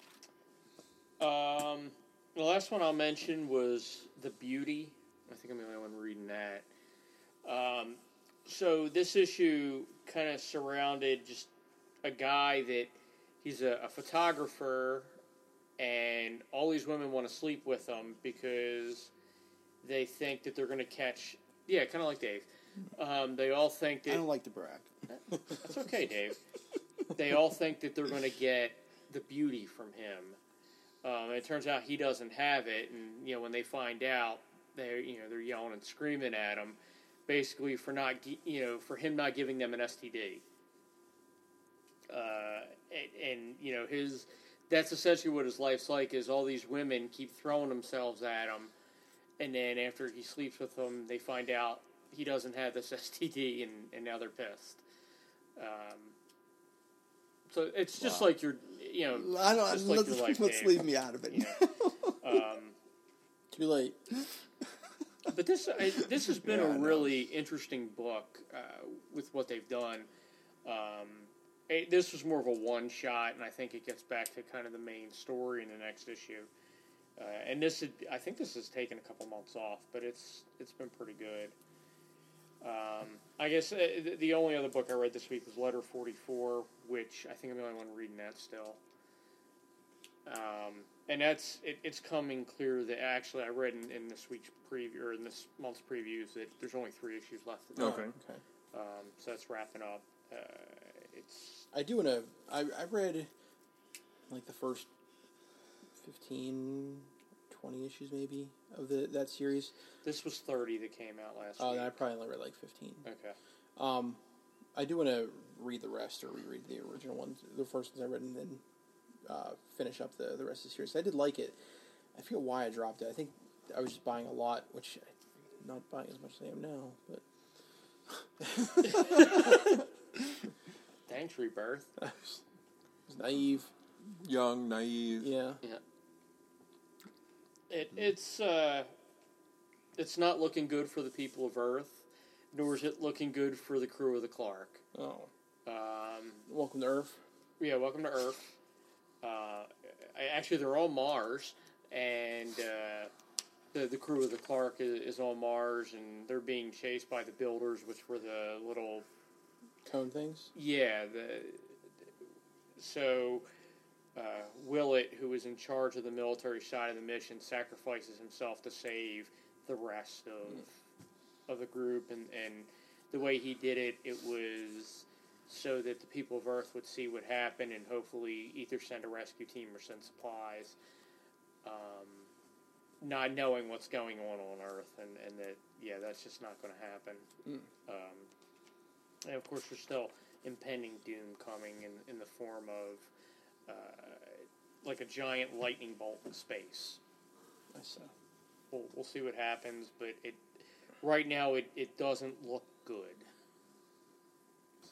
Um, the last one I'll mention was The Beauty. I think I'm the only one reading that. Um, so this issue kind of surrounded just a guy that he's a, a photographer, and all these women want to sleep with him because they think that they're going to catch. Yeah, kind of like Dave. Um, they all think that. I don't like to brag. That's okay, Dave. They all think that they're going to get the beauty from him. Um, and it turns out he doesn't have it, and you know when they find out, they you know they're yelling and screaming at him, basically for not gi- you know for him not giving them an S T D. Uh, and, and you know his that's essentially what his life's like. Is all these women keep throwing themselves at him, and then after he sleeps with them, they find out he doesn't have this S T D, and, and now they're pissed. Um, so it's just Wow. like your, you know, I don't. just like let's your life, let's Dave. leave me out of it. You know. um, Too late. but this I, this has been Yeah, a I know. really interesting book uh, with what they've done. Um, it, this was more of a one shot, and I think it gets back to kind of the main story in the next issue. Uh, and this, had, I think, this has taken a couple months off, but it's it's been pretty good. Um, I guess uh, the, the only other book I read this week was Letter forty-four, which I think I'm the only one reading that still. Um, and that's it, it's coming clear that actually I read in, in this week's preview or in this month's previews that there's only three issues left. To Okay. Okay. Um, so that's wrapping up. Uh, it's I do want to. I I read like the first fifteen, twenty issues maybe of the that series. this was thirty that came out last Oh, week. and I probably only read like fifteen. Okay. Um, I do want to read the rest or reread the original ones, the first ones I read, and then uh, finish up the the rest of the series. I did like it. I forget why I dropped it. I think I was just buying a lot, which I'm not buying as much as I am now. But Thanks, Rebirth. It's naive. Young, naive. Yeah. Yeah. It it's uh, it's not looking good for the people of Earth, nor is it looking good for the crew of the Clark. Oh. Um, Welcome to Earth. yeah, welcome to Earth. Uh, I- actually, they're on Mars, and uh, the the crew of the Clark is, is on Mars, and they're being chased by the Builders, which were the little Cone things. yeah. The so. Uh, Willett, who is in charge of the military side of the mission, sacrifices himself to save the rest of of the group, and, and the way he did it, it was so that the people of Earth would see what happened and hopefully either send a rescue team or send supplies, um, not knowing what's going on on Earth, and, and that, yeah, that's just not going to happen. Mm. Um, and of course, there's still impending doom coming in, in the form of Uh, like a giant lightning bolt in space. I saw. We'll, we'll see what happens, but it right now it, it doesn't look good. So,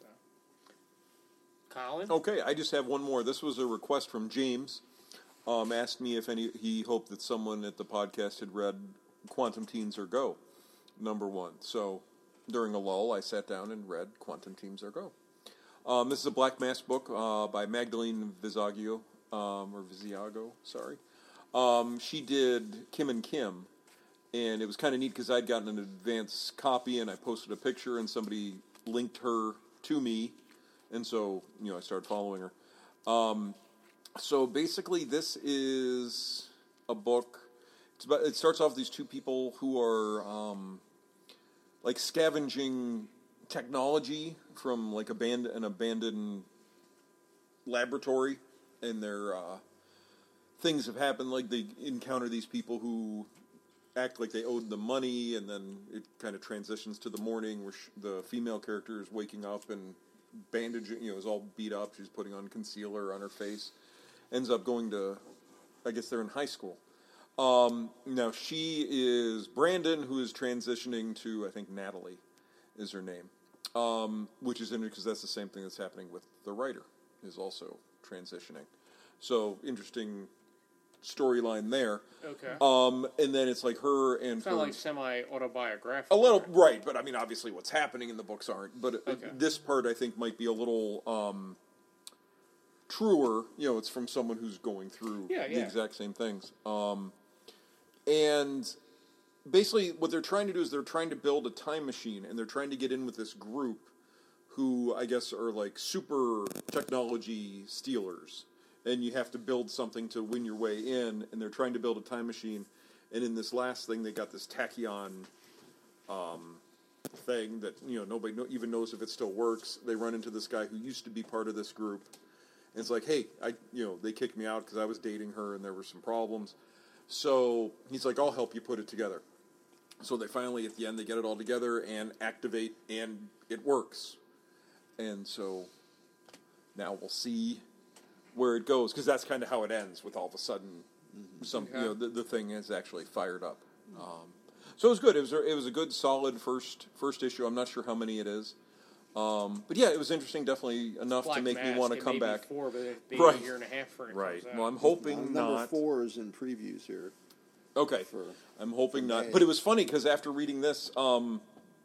Colin? Okay, I just have one more. This was a request from James. Um, asked me if any he hoped that someone at the podcast had read Quantum Teens or Go, number one. So during a lull, I sat down and read Quantum Teens or Go. Um, this is a Black Mask book uh, by Magdalene Visaggio, um, or Viziago, sorry. Um, she did Kim and Kim, and it was kind of neat because I'd gotten an advance copy, and I posted a picture, and somebody linked her to me, and so, you know, I started following her. Um, so basically, this is a book. It's about, it starts off with these two people who are um, like scavenging technology from like abandoned, an abandoned laboratory, and their uh, things have happened. Like they encounter these people who act like they owed them money, and then it kind of transitions to the morning where sh- the female character is waking up and bandaging, you know, is all beat up. She's putting on concealer on her face. Ends up going to, I guess they're in high school. Um, now she is Brandon, who is transitioning to, I think Natalie is her name. Um, which is interesting because that's the same thing that's happening with the writer, is also transitioning. So, interesting storyline there. Okay. Um, and then it's like her and It's her... not like semi-autobiographical. A little, right, but I mean, obviously what's happening in the books aren't. But uh, Okay. this part, I think, might be a little um, truer. You know, it's from someone who's going through Yeah, the yeah. exact same things. Um, and... basically, what they're trying to do is they're trying to build a time machine, and they're trying to get in with this group who, I guess, are like super technology stealers. And you have to build something to win your way in, and they're trying to build a time machine. And in this last thing, they got this tachyon um, thing that, you know, nobody no, even knows if it still works. They run into this guy who used to be part of this group. And it's like, hey, I, you know, they kicked me out because I was dating her, and there were some problems. So he's like, I'll help you put it together. So they finally, at the end, they get it all together and activate, and it works. And so now we'll see where it goes, because that's kind of how it ends, with all of a sudden, some Okay. you know, the, the thing is actually fired up. Um, so it was good. It was a, it was a good, solid first first issue. I'm not sure how many it is. Um, but yeah, it was interesting, definitely enough Black to make Mask, me want to it come may be back. Four, but it'd be Right. a year and a half for it Right. comes out. Well, I'm hoping Number not. four is in previews here. Okay. For, I'm hoping for not. May. But it was funny because after reading this, um,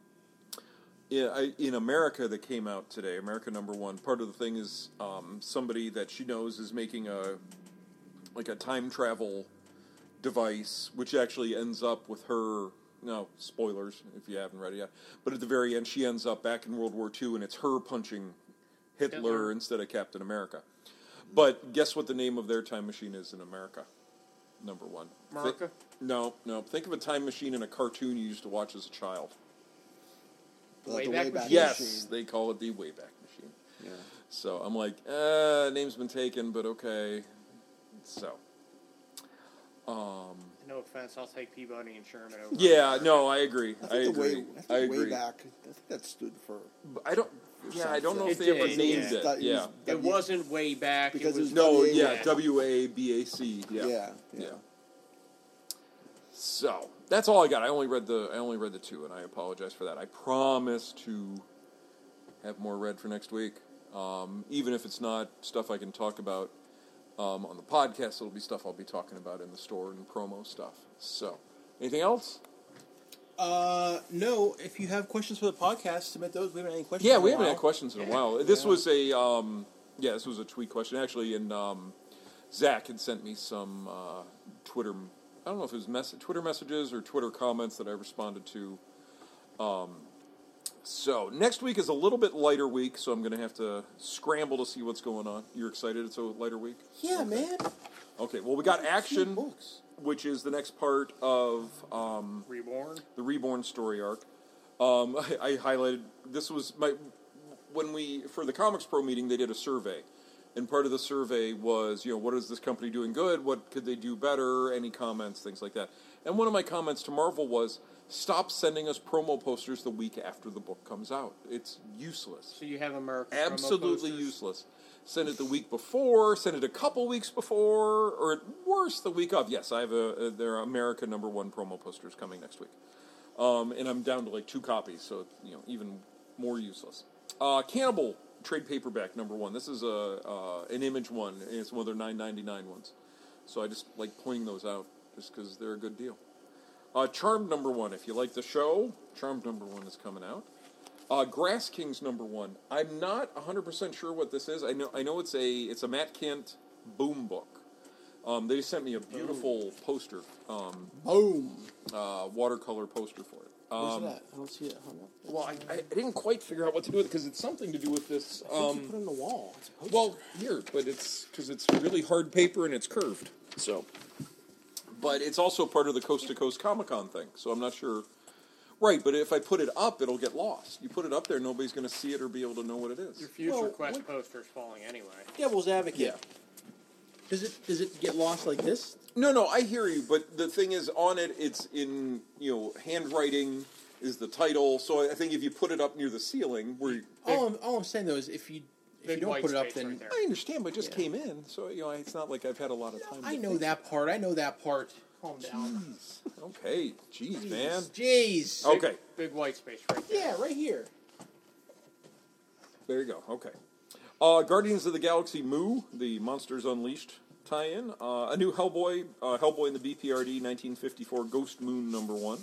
in, I, in America that came out today, America number one, part of the thing is um, somebody that she knows is making a like a time travel device, which actually ends up with her. No spoilers if you haven't read it yet. But at the very end, she ends up back in World War Two, and it's her punching Hitler, Hitler. instead of Captain America. But guess what the name of their time machine is in America? Number one. America? Thi- no, no. Think of a time machine in a cartoon you used to watch as a child. the Wayback Wayback Machine? Yes, Machine. they call it the Wayback Machine. Yeah. So I'm like, uh, name's been taken, but okay. So, um, No offense, I'll take Peabody and Sherman over. yeah, no, I agree. I I, think the agree. way, I think I agree. Wayback, I think that stood for. But I don't. Yeah, I don't know if It they ever did, named yeah. it. That- Yeah. was It W- wasn't way back. Because it was it was No, W A yeah, back. W A B A C. Yeah. Yeah, yeah. Yeah. So that's all I got. I only read the I only read the two, and I apologize for that. I promise to have more red for next week. Um, even if it's not stuff I can talk about um, on the podcast, it'll be stuff I'll be talking about in the store and promo stuff. So, anything else? Uh, no. If you have questions for the podcast, submit those. We haven't had any questions. Yeah, in a we haven't while. had questions in a Yeah. while. This Yeah. was a um, yeah, this was a tweet question actually, and um, Zach had sent me some uh, Twitter. I don't know if it was mess- Twitter messages or Twitter comments that I responded to. Um, so next week is a little bit lighter week, so I'm going to have to scramble to see what's going on. You're excited? It's a lighter week. Yeah, man. Okay, well we got Few action, books. which is the next part of um, Reborn. the Reborn story arc. Um, I, I highlighted this was my when we for the Comics Pro meeting they did a survey, and part of the survey was you know what is this company doing good, what could they do better, any comments, things like that. And one of my comments to Marvel was stop sending us promo posters the week after the book comes out. It's useless. So you have American promo Absolutely posters? useless. Send it the week before. Send it a couple weeks before, or at worst the week of. Yes, I have a, a there are America number one promo posters coming next week, um, and I'm down to like two copies, so you know even more useless. Uh, Cannibal trade paperback number one. This is a uh, an Image one, and it's one of their nine ninety-nine ones. So I just like pointing those out just because they're a good deal. Uh, Charmed number one. If you like the show, Charmed number one is coming out. Uh, Grass Kings number one. I'm not one hundred percent sure what this is. I know I know it's a it's a Matt Kent boom book. Um, they sent me a beautiful poster, um, Boom. uh, watercolor poster for it. Where's Um, it at? I don't see it hung up. well, I, I didn't quite figure out what to do with it because it's something to do with this. I think you Um, put it on the wall. It's a poster. well, here, but it's because it's really hard paper and it's curved. So, but it's also part of the Coast to Coast Comic Con thing. So I'm not sure. Right, but if I put it up, it'll get lost. You put it up there, nobody's going to see it or be able to know what it is. Your future Well, Quest what- poster's falling anyway. Devil's advocate. Yeah. Does it does it get lost like this? No, no, I hear you, but the thing is, on it, it's in you know handwriting is the title. So I think if you put it up near the ceiling, where you, All I'm, all I'm saying though is if you if Big you don't white put it up, space then right there. I understand, but it just Yeah. came in, so you know it's not like I've had a lot of time. I to know think. that part. I know that part. Calm down. Okay, jeez, man. Jeez. Okay. Big, big white space right there. Yeah, right here. There you go. Okay. Uh, Guardians of the Galaxy Moo, the Monsters Unleashed tie-in. Uh, a new Hellboy, uh, Hellboy in the B P R D nineteen fifty-four Ghost Moon number one.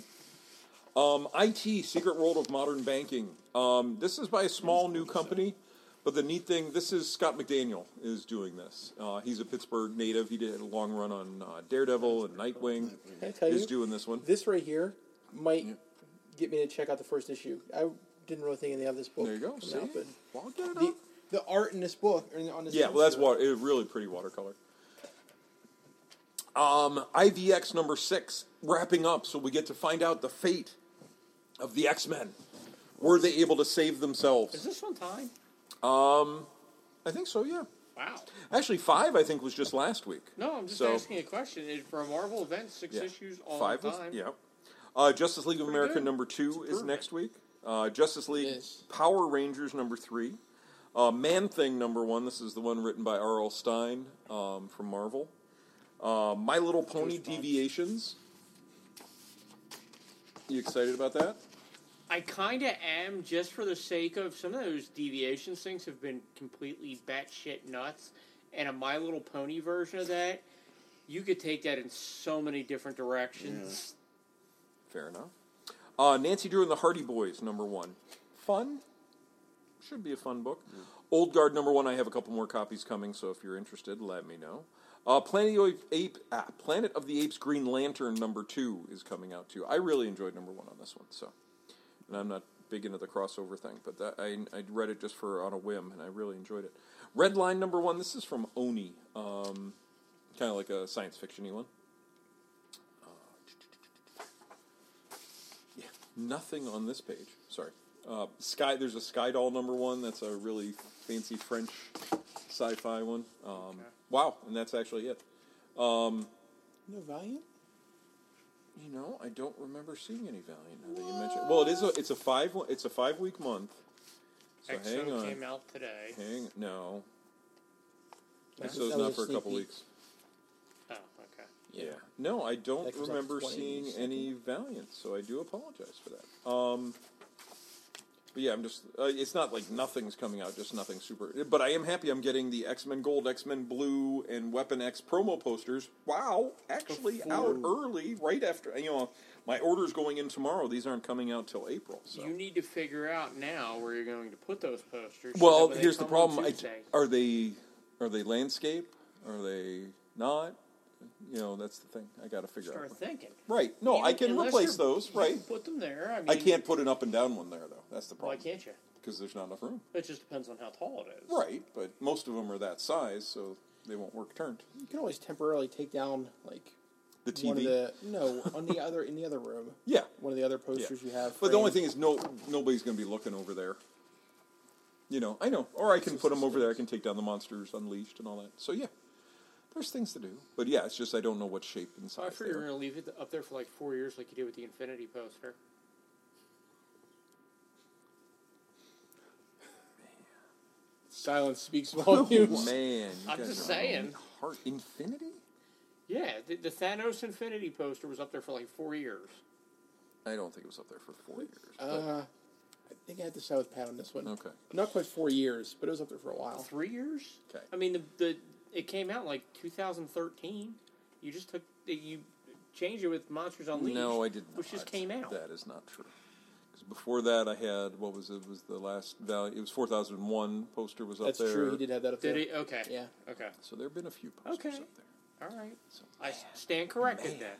Um, I T, Secret World of Modern Banking. Um, this is by a small new company, but the neat thing, this is Scott McDaniel is doing this. Uh, he's a Pittsburgh native. He did a long run on uh, Daredevil and Nightwing. Can I tell Is you? doing this one. This right here might get me to check out the first issue. I didn't really think anything of this book. There you go. coming See? out, but Well, I'll get it the, up. the art in this book, or on this Yeah, well, that's poster- water. It's really pretty watercolor. Um, I V X number six wrapping up, so we get to find out the fate of the X-Men. Were they able to save Is themselves? this on time? Um, I think so. Yeah. Wow. Actually, five I think was just last week. No, I'm just So- asking a question. Is for a Marvel event, six Yeah. issues all Five the was time? yeah. Uh, Justice League of Pretty America good. number two is improvement. next week. Uh, Justice League Yes. Power Rangers number three. Uh, Man Thing number one. This is the one written by R L. Stein um, from Marvel. Uh, My Little Pony Deviations. You excited about that? I kind of am, just for the sake of some of those deviations things have been completely batshit nuts, and a My Little Pony version of that, you could take that in so many different directions. Fair enough. Uh, Nancy Drew and the Hardy Boys, number one. Fun. Should be a fun book. Old Guard, number one. I have a couple more copies coming, so if you're interested, let me know. Uh, Planet of the Ape, ah, Planet of the Apes Green Lantern, number two, is coming out, too. I really enjoyed number one on this one, so. And I'm not big into the crossover thing, but that, I, I read it just for on a whim, and I really enjoyed it. Red Line, number one. This is from Oni. Um, kind of like a science fiction-y one. Yeah, nothing on this page. Sorry. Uh, Sky. There's a Sky Doll number one. That's a really fancy French sci-fi one. Um, Wow, and that's actually it. Um, No Valiant? you know, I don't remember seeing any Valiant now that you mention. Well, it is. A, it's a five. It's a five week month. So Exo hang on. came out today. Hang no. That was- Exo's that not was a for a sneak couple peek. weeks. Oh, okay. Yeah. No, I don't That comes out remember twenty seeing second. any Valiant, so I do apologize for that. Um, But yeah, I'm just. Uh, it's not like nothing's coming out, just nothing super. But I am happy I'm getting the X-Men Gold, X-Men Blue, and Weapon X promo posters. Wow, actually Before- out early, right after. You know, my order's going in tomorrow. These aren't coming out till April. So. You need to figure out now where you're going to put those posters. so Well, that when they here's the come on problem. I, Tuesday- are they are they landscape? Are they not? You know, that's the thing. I got to figure Start out. thinking. Right. No, Even- I can unless replace they're- those. you Right. can put them there. I mean, I can't put an up and down one there though. That's the Why problem. can't you? Because there's not enough room. It just depends on how tall it is. Right, but most of them are that size, so they won't work turned. You can always temporarily take down like The T V. one of the no on the other in the other room. Yeah. One of the other Yeah. posters you have. But the only framed. thing is, no, nobody's going to be looking over there. You know, I know. Or I can put them over there. I can take down the Monsters Unleashed and all that. So yeah, there's things to do. But yeah, it's just I don't know what shape and So I size. figure they you're are. going to leave it up there for like four years, like you did with the Infinity poster. Silence speaks Oh volumes. man, you I'm guys just are saying. really Heart Infinity? Yeah, the, the Thanos Infinity poster was up there for like four years. I don't think it was up there for four years. but- Uh, I think I had to side with Pat on this one. Okay. Not quite four years, but it was up there for a while. Three years? Okay. I mean, the, the it came out in like two thousand thirteen. You just took you changed it with Monsters Unleashed. No, I did not. Which just came out. That is not true. Because before that, I had what was it? Was the last value? It was four thousand one poster was up That's there. true. He did have that up Did there. he? Okay. Yeah. Okay. So there have been a few posters Okay. up there. All right. So, I stand corrected man, then.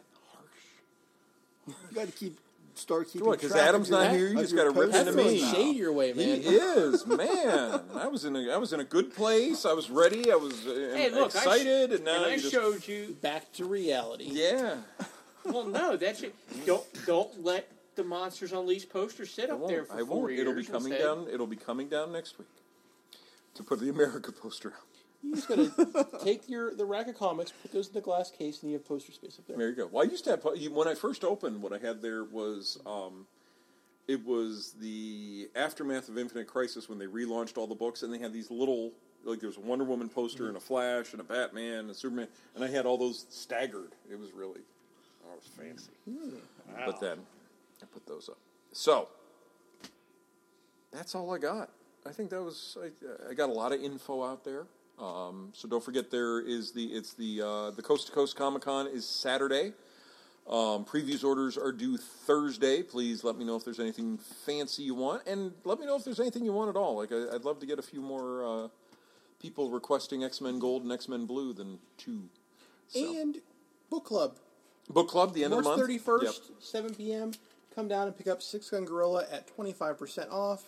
harsh. You got to keep start keeping. What? Because track of Adam's your- not here, you of just your got to rip posters into Throwing me. now. shade your way, He man. is, man. I was in a I was in a good place. I was ready. I was uh, Hey, look, excited, I sh- and now and I you just showed you. Back to reality. yeah. Well, no, that's it. Don't don't let the Monsters Unleashed poster sit I up won't. there for I four won't. years. It'll be coming instead. down. It'll be coming down next week to put the America poster out. You just gotta take your the rack of comics, put those in the glass case, and you have poster space up there. There you go. Well, I used to have you- when I first opened. What I had there was um, it was the aftermath of Infinite Crisis when they relaunched all the books, and they had these little like there was a Wonder Woman poster and a Flash and a Batman and a Superman, and I had all those staggered. It was really, oh, it was fancy. Wow. But then I put those up. So that's all I got. I think that was I, I got a lot of info out there. Um, so don't forget there is the it's the uh, the Coast to Coast Comic Con is Saturday. Um, previews orders are due Thursday. Please let me know if there's anything fancy you want, and let me know if there's anything you want at all. Like I, I'd love to get a few more uh, people requesting X-Men Gold and X-Men Blue than two. So. And book club. Book club the end March of the month. thirty first, Yep. seven p m. Come down and pick up Six Gun Gorilla at twenty five percent off,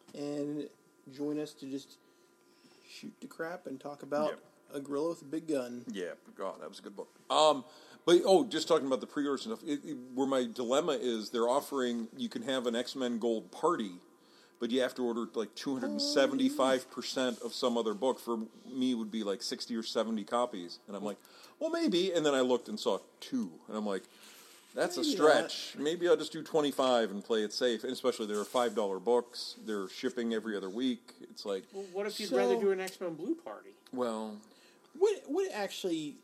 and join us to just shoot the crap and talk about Yep. a gorilla with a big gun. Yeah, God, that was a good book. Um, but oh, just talking about the pre-orders and stuff. It, it, where my dilemma is, they're offering you can have an X-Men Gold party, but you have to order like two hundred and seventy-five percent of some other book. For me, it would be like sixty or seventy copies, and I'm like, well, maybe. And then I looked and saw two, and I'm like, that's a Maybe stretch. Maybe I'll just do twenty-five and play it safe. And especially there are five dollar books. They're shipping every other week. It's like, Well, what if you'd So- rather do an X-Men Blue party? well, What what actually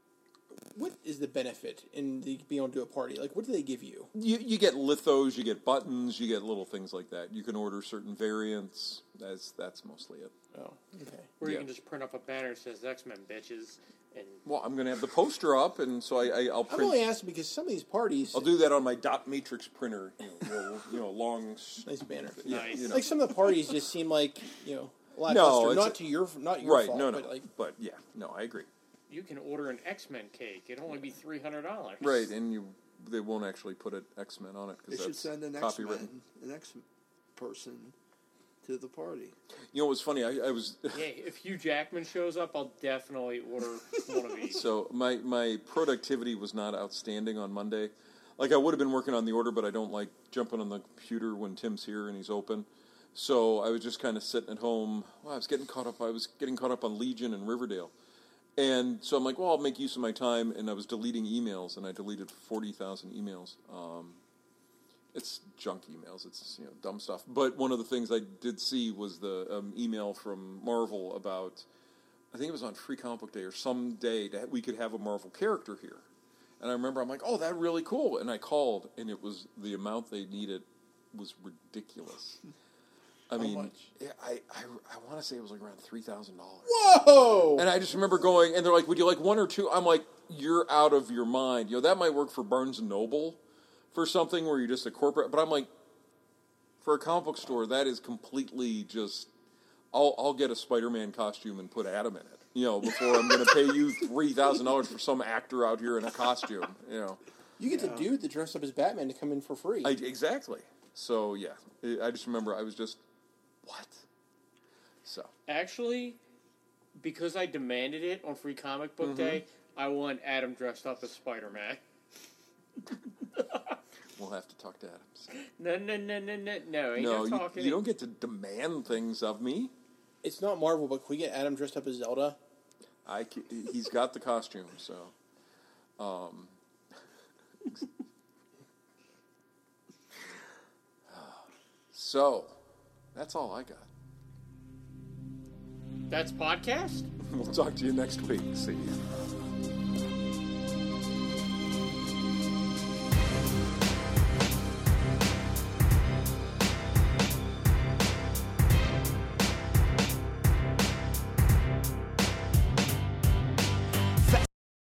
what is the benefit in the being able to do a party? Like, what do they give you? You, you get lithos, you get buttons, you get little things like that. You can order certain variants. That's that's mostly it. Oh, okay. Where Yeah. you can just print up a banner that says X-Men bitches, and Well, I'm going to have the poster up, and so I, I, I'll I'm print. only asking because some of these parties, I'll do that on my dot matrix printer. You know, little, you know long. s- nice banner. Yeah, Nice. you know. Like some of the parties just seem like you know No, lackluster. it's not a- to your not your right? fault, No, no. but like but yeah, no, I agree. you can order an X-Men cake. It'd only be three hundred dollars. Right, and you they won't actually put it X Men on it They because should that's send an X copywritten. Men, an X person to the party. You know, what's funny? I, I was. Yeah, if Hugh Jackman shows up, I'll definitely order one of these. So my my productivity was not outstanding on Monday. Like I would have been working on the order, but I don't like jumping on the computer when Tim's here and he's open. So I was just kind of sitting at home. Well, I was getting caught up. I was getting caught up on Legion and Riverdale, and so I'm like, well, I'll make use of my time. And I was deleting emails, and I deleted forty thousand emails. Um, it's junk emails. It's you know dumb stuff. But one of the things I did see was the um, email from Marvel about. I think it was on Free Comic Book Day or some day that we could have a Marvel character here. And I remember I'm like, oh, that's really cool. And I called, and it was the amount they needed was ridiculous. I mean, much? yeah, I I, I want to say it was like around three thousand dollars. Whoa! And I just remember going, and they're like, "Would you like one or two?" I'm like, "You're out of your mind." You know, that might work for Barnes and Noble, for something where you're just a corporate. But I'm like, for a comic book store, that is completely just. I'll I'll get a Spider-Man costume and put Adam in it. You know, before I'm going to pay you three thousand dollars for some actor out here in a costume. You know, You get the dude that dressed up as Batman to come in for free. I, exactly. So yeah, I just remember I was just what. So Actually, because I demanded it on Free Comic Book Mm-hmm. Day, I want Adam dressed up as Spider-Man. we'll have to talk to Adam. No, no, no, no, no, no. Ain't No, no you, talking. you don't get to demand things of me. It's not Marvel, but can we get Adam dressed up as Zelda? I ca- he's got the costume, so. Um, so, that's all I got. That's podcast? We'll talk to you next week. See you.